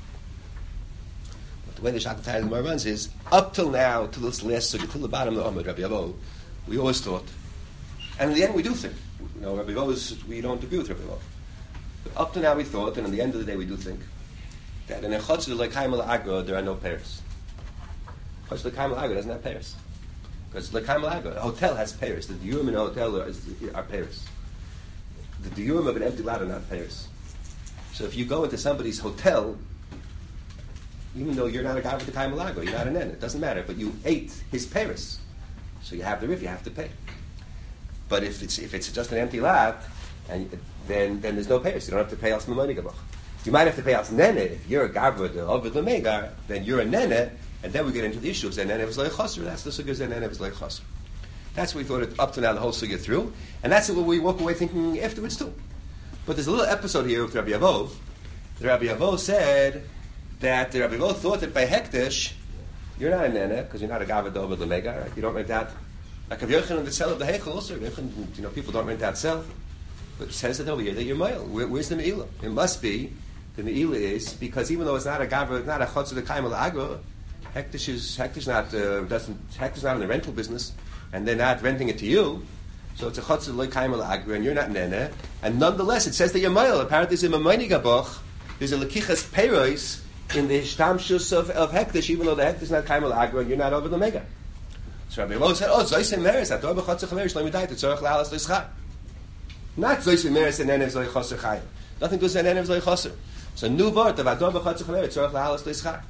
But the way the Shaklat Gemara runs is up till now, till this last sugya, till the bottom of the Amud, Rabbi Avo, we always thought, and in the end we do think. You know, Rabbi Avo is we don't agree with Rabbi Avo. But up to now we thought, and in the end of the day we do think, that in a Chotzer like Chaim al-Agra there are no pairs. Chotzer like Chaim al-Agra doesn't have pairs. Because like Chaim al-Agra, a hotel has pairs. The Diurim in a hotel are, are pairs. The diurim of an empty lot are not pairs. So if you go into somebody's hotel, even though you're not a guy with the kaim alago, you're not an en, it doesn't matter, but you ate his pairs. So you have the rif, you have to pay. But if it's if it's just an empty lot, and then then there's no pairs. You don't have to pay as mamoni gabach. You might have to pay as nene if you're a gavra the ovid lemegar, then you're a nene, and then we get into the issue of zenene was like chaser. That's the sugya zenene was like chaser. That's what we thought it, up to now the whole sugya through, and that's what we walk away thinking afterwards too. But there's a little episode here with Rabbi Avo. The Rabbi Avo said that the Rabbi Avo thought that by hektish, you're not a nene because you're not a gavra dova lemega, right? You don't rent out like if you're in the cell of the heichel also. You know, people don't rent out cell, but it says it over here that you're male. Where, where's the meila? It must be the meila is because even though it's not a gavra, it's not a chotzer the kaim agro, hektish is hektish not uh, doesn't hektish not in the rental business. And they're not renting it to you, so it's a chotzer loy kaim al-agra, and you're not nene. And nonetheless, it says that you're male. Apparently, there's a mamoni gabach, there's a lekichas peiros in the hishtamshus of, of hektish, even though the hektish is not kaim al-agra, and you're not over the mega. So Rabbi Avo said, "Oh, zoyse meres ator b'chotzer chaver shlomi dayit tzorach la'alas l'schar." Not zoyse meres and nene zoy choser chayim. Nothing to say nene zoy choser. So new word of ator b'chotzer chaver tzorach la'alas l'schar.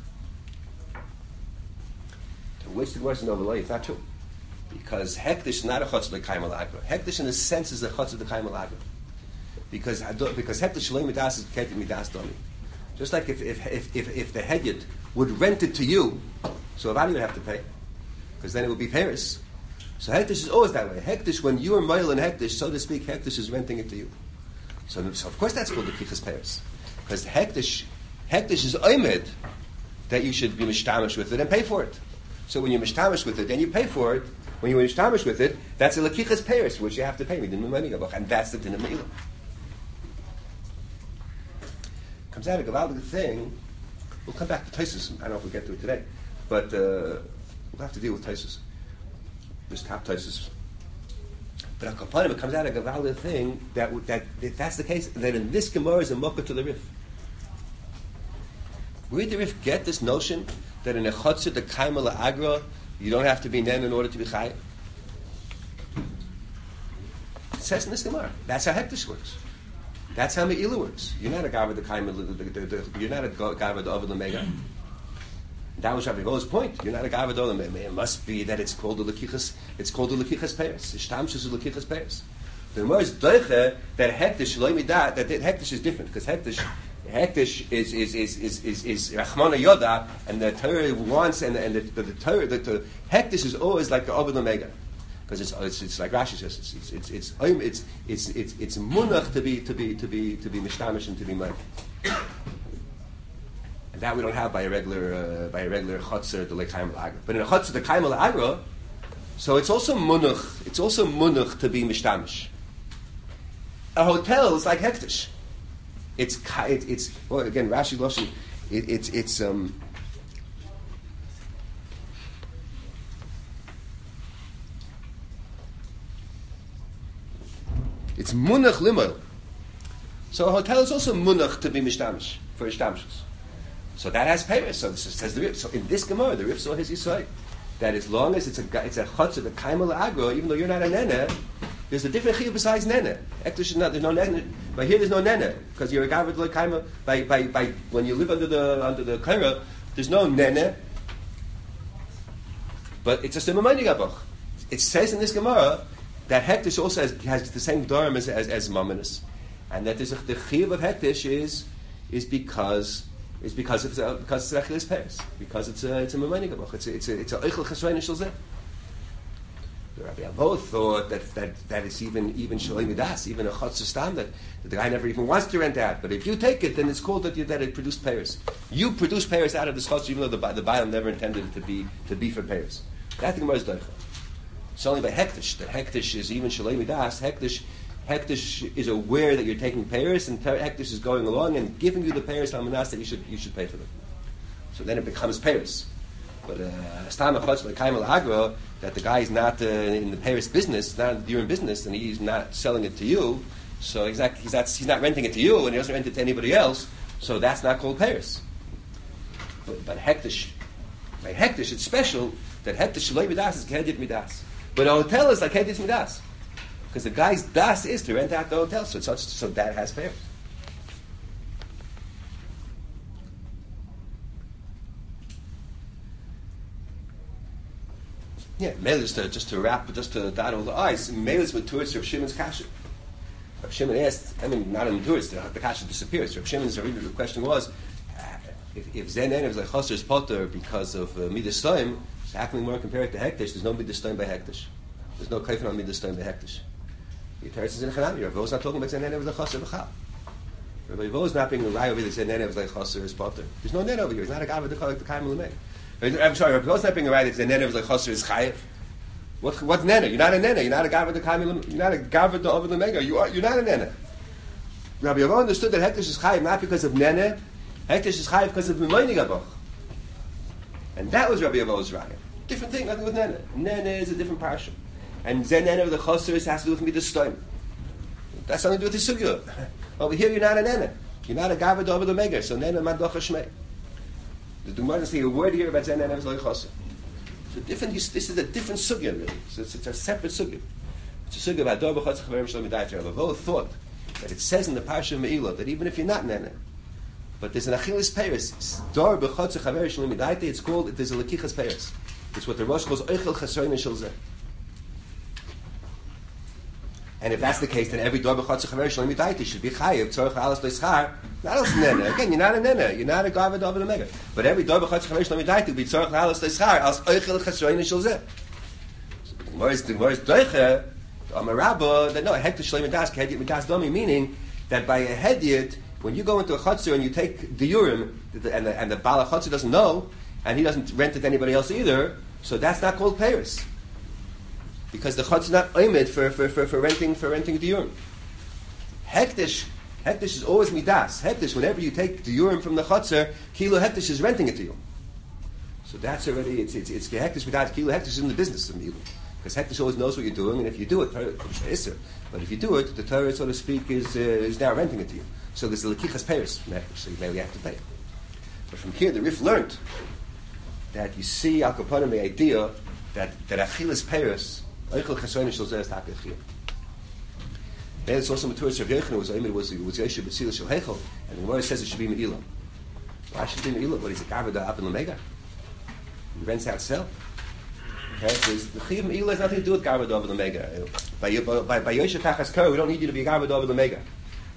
To which the words in overlay, it's not true. Because hektish is not a chotzer l'kaim al-agra. Hektish in a sense is a chotzer l'kaim al-agra. Because because hektish shalei midas is ketiv midas domi. Just like if if if if, if the hedyot would rent it to you, so Avadi would have to pay, because then it would be Paris. So hektish is always that way. Hektish, when you are mile in hektish, so to speak, hektish is renting it to you. So, so of course that's called the kichas Paris, because hektish hektish is oimed that you should be mishtamish with it and pay for it. So when you're mishtamish with it, then you pay for it. When you're mishtamish with it, that's a lekichas peiros, which you have to pay. And that's the din of meila. Comes out a gavaldic thing. We'll come back to Taisus. I don't know if we'll get to it today, but uh, we'll have to deal with Taisus. Just top Taisus. But al kapanim, it comes out a gavaldic thing that that if that's the case, that in this Gemara is a mocha to the Rif. Where did the Rif get this notion that in a chotzer the kaima la'agra you don't have to be nen in order to be chayim? It says in this Gemara. That's how hektish works. That's how meila works. You're not a guy with the kaima. You're not a guy with the ovid lemega. That was Rabbi Vo's point. You're not a guy with the ovid lemega. It must be that it's called the lekichas. It's called the lekichas peiros. Ishtamshus is lekichas peiros. The Gemara is doiche that hektish loy midat. That hektish is different because hektish Hektish is is is is is, is Rachmana Yoda, and the Torah wants, and and the the, the Torah the, the Hektish is always like the Ovid Omega, because it's, it's it's like Rashi says, it's it's it's it's it's it's it's, it's munach to be to be to be to be mishtamish and to be made. And that we don't have by a regular uh, by a regular chotzer the lekayim l'agra. But in a chotzer the lekayim l'agra, so it's also munach. It's also munach to be mishtamish. A hotel is like hektish. It's it, it's well again Rashi Loshen. It, it's it's um. It's munach limoil. So a hotel is also munach to be mishtamish for ishtamishes. So that has payers. So this is, says the Rif. So in this Gemara, the Rif saw his Yisrael that as long as it's a it's a chutz the kaimel agro, even though you're not a nene, there's a different chiyuv besides nene. Ektish is not there's no nene, but here there's no nene because you're a gavod like kaimel by by by when you live under the under the kaira, there's no nene. But it's a simamani gaboch. It says in this Gemara that hektish also has, has the same dharm as as, as mamonis, and that there's a, the chiyuv of hektish is is because. Is because it's a, because it's achilas peres, because it's a it's a mamani gaboch, it's a it's a it's a eichel chesrein shalzeh. The Rabbi Avo thought that that that is even even shalei midas, even a chotzer stam that, that the guy never even wants to rent out. But if you take it, then it's called that you that it produced peres. You produce peres out of this chotzer, even though the the bayam never intended it to be to be for peres. That thing was doicha. It's only by hektish. The hektish is even shalei midas. Hektish. Hektish is aware that you're taking payers, and Hektish is going along and giving you the payers almanas that you should you should pay for them. So then it becomes payers. But stam achotz l'kaimel agro that the guy is not uh, in the payers business, not you're in business, and he's not selling it to you. So exactly, he's not he's not renting it to you, and he doesn't rent it to anybody else. So that's not called payers. But, but Hektish, by Hektish, it's special that Hektish shalei midas is kedit midas, but a hotel is like kedit midas. Because the guy's das is to rent out the hotel, so such so that has payers. Yeah, Mele just to just to wrap, just to dot all the eyes. Mele is with tourists of Shimon's kasha. Rav Shimon asked, I mean, not in tourists, the, the kasha disappears. Rav Shimon's the question was, uh, if if Zen Enev is like Chosser's Potter because of uh, Midas Stoim, so how can we more compare it to Hektish? There's no Midas Stoim by Hektish. There's no kaifin on Midas Stoim by Hektish. The Teretz is in Chanami. Rav Vo's not talking about Zen Enev as a Chosser v'chal. Rav Vo's not being a lie over the Zen Enev as like Chosser is Potter. There's no net over here. It's not a gav like the Kaim L'mei. I'm sorry, Rav Vo's not being a lie that Zen Enev as like Chosser is Chayev. What what's nene? You're not a nene. You're not a gav the Kaim. You're not a gav the over the mega. You are. You're not a nene. Rabbi Avo understood that Hektish is Chayev not because of nene. Hektish is Chayev because of Mimoini Gaboch. And that was Rabbi Avo's raya. Different thing, nothing with nene. Nene is a different parsha. And Zen Nene of the Chosser has to do with me the stoim. That's something to do with the sugya. Over here, you're not a nene. You're not a gavad over the mega. So nene madocha shmei. The Gemara doesn't say a word here about Zen Nene of the Chosser. So different. This is a different sugya, really. So it's, it's a separate sugya. It's a sugya about dor b'chotz chaverim shalom midayter. Avo thought that it says in the parsha of Me'ilah that even if you're not nene, but there's an achilas peiris, dor b'chotz chaverim shalom midayter. It's called. There's a lekichas peiris. It's what the Rosh calls oichel chesroin shalzeh. And if that's the case, then every dor b'chotz chaver shalom midayti should be chayiv tzorich alas leischar. Not as nene. Again, you're not a nene. You're not a gavad over the mega. But every dor b'chotz chaver shalom midayti would be tzorich alas leischar as oichel chesroin shalzeh. The Gemara is the Gemara is doiche. Amar Rabba that no hektish shalom midas kehediyat midas domi, meaning that by a hediyat, when you go into a chotzer and you take the urim and the and the bala chotzer doesn't know and he doesn't rent it to anybody else either, so that's not called peiros. Because the chutz is not oimid for, for, for, for renting for renting the urim. Hektish, hektish is always midas. Hektish, whenever you take the urim from the chutzer, kilo hektish is renting it to you. So that's already it's it's, it's hektish midas. Kilo hektish is in the business of milu, because hektish always knows what you're doing, and if you do it, but if you do it, the Torah, so to speak, is uh, is now renting it to you. So there's the lekichas peiros from hektish, so you maybe have to pay. But from here, the Rif learned that you see al kaponim the idea that that achilas peiros. Eichel Chesroin Shalzeh is Taka Chiyah. Then it's also Maturis Rav Yochanan was Omer was was Yeshu B'Tzila Shel Heichel, and the Gemara says it should be Me'ilah. Why should it be Me'ilah? What is it? Gavod Av and Lamega. He rents out sell. Okay, so the Chiyah Me'ilah has nothing to do with Gavod Av and Lamega. By by by Yosha Tachas Kor, we don't need you to be Gavod Av and Lamega.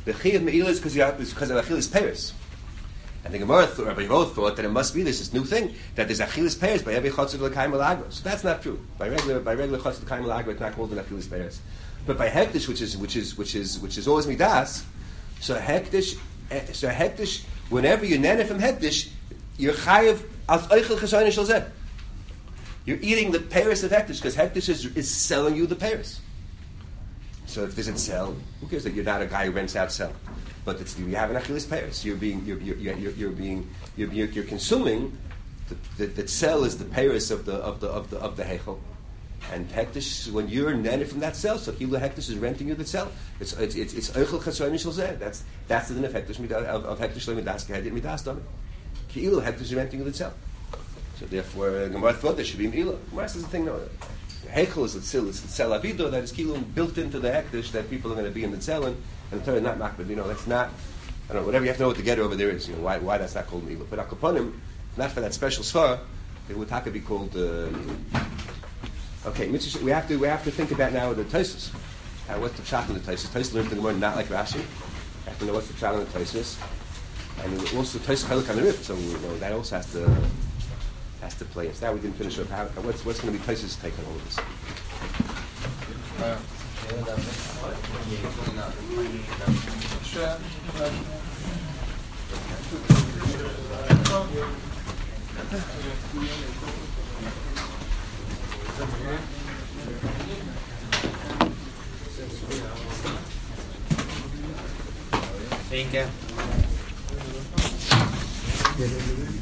The chiyuv meila is because you have because of achilas peiros. And the Gemara, th- Rabbi Yehuda thought that it must be this, this new thing that there's achilas peiros by every chotzer l'kaim l'agros. So that's not true. By regular by regular chotzer l'kaim l'agros, it's not called an achilas peiros. But by hektish, which is which is which is which is always midas, so hektish, so hektish. Whenever you're nene from hektish, you're chayiv as oichel cheshoyin shel zeh. You're eating the peiros of hektish because hektish is, is selling you the peiros. So if it doesn't sell, who cares that you're not a guy who rents out sell? But it's, you have an achilas peiros. You're being, you're, you're, you're, you're being, you're, you're, you're consuming. The, the, the cell is the peiros of the of the of the of the heichel, and hektish when you're netted from that cell. So kilu hektish is renting you the cell. It's it's it's it's oichel chesroin shel zeh. That's that's the din of hektish midas of, of hektish lemidas kehedit midas dami. Kilu hektish is renting you the cell. So therefore, uh, Gemara thought there should be milah. Gemara says the thing no. Heichel is a cell, it's a cell avido that is kilum built into the hektish that people are going to be in the cell and, and the Torah not makbid. You know, that's not, I don't know, whatever you have to know what the getter over there is, you know, why why that's not called milah. But akaponim, not for that special svara, it would have to be called uh, okay, we have to we have to think about now the Tosfos. Uh, what's the pshat in the Tosfos? Tosfos learned the Gemara not like Rashi. You have to know what's the pshat in the Tosfos. And also the Tosfos Chelek on the Rif, so you know, that also has to has to play. So now we didn't finish up. How, what's what's going to be Tosfos' take on all of this? Thank you.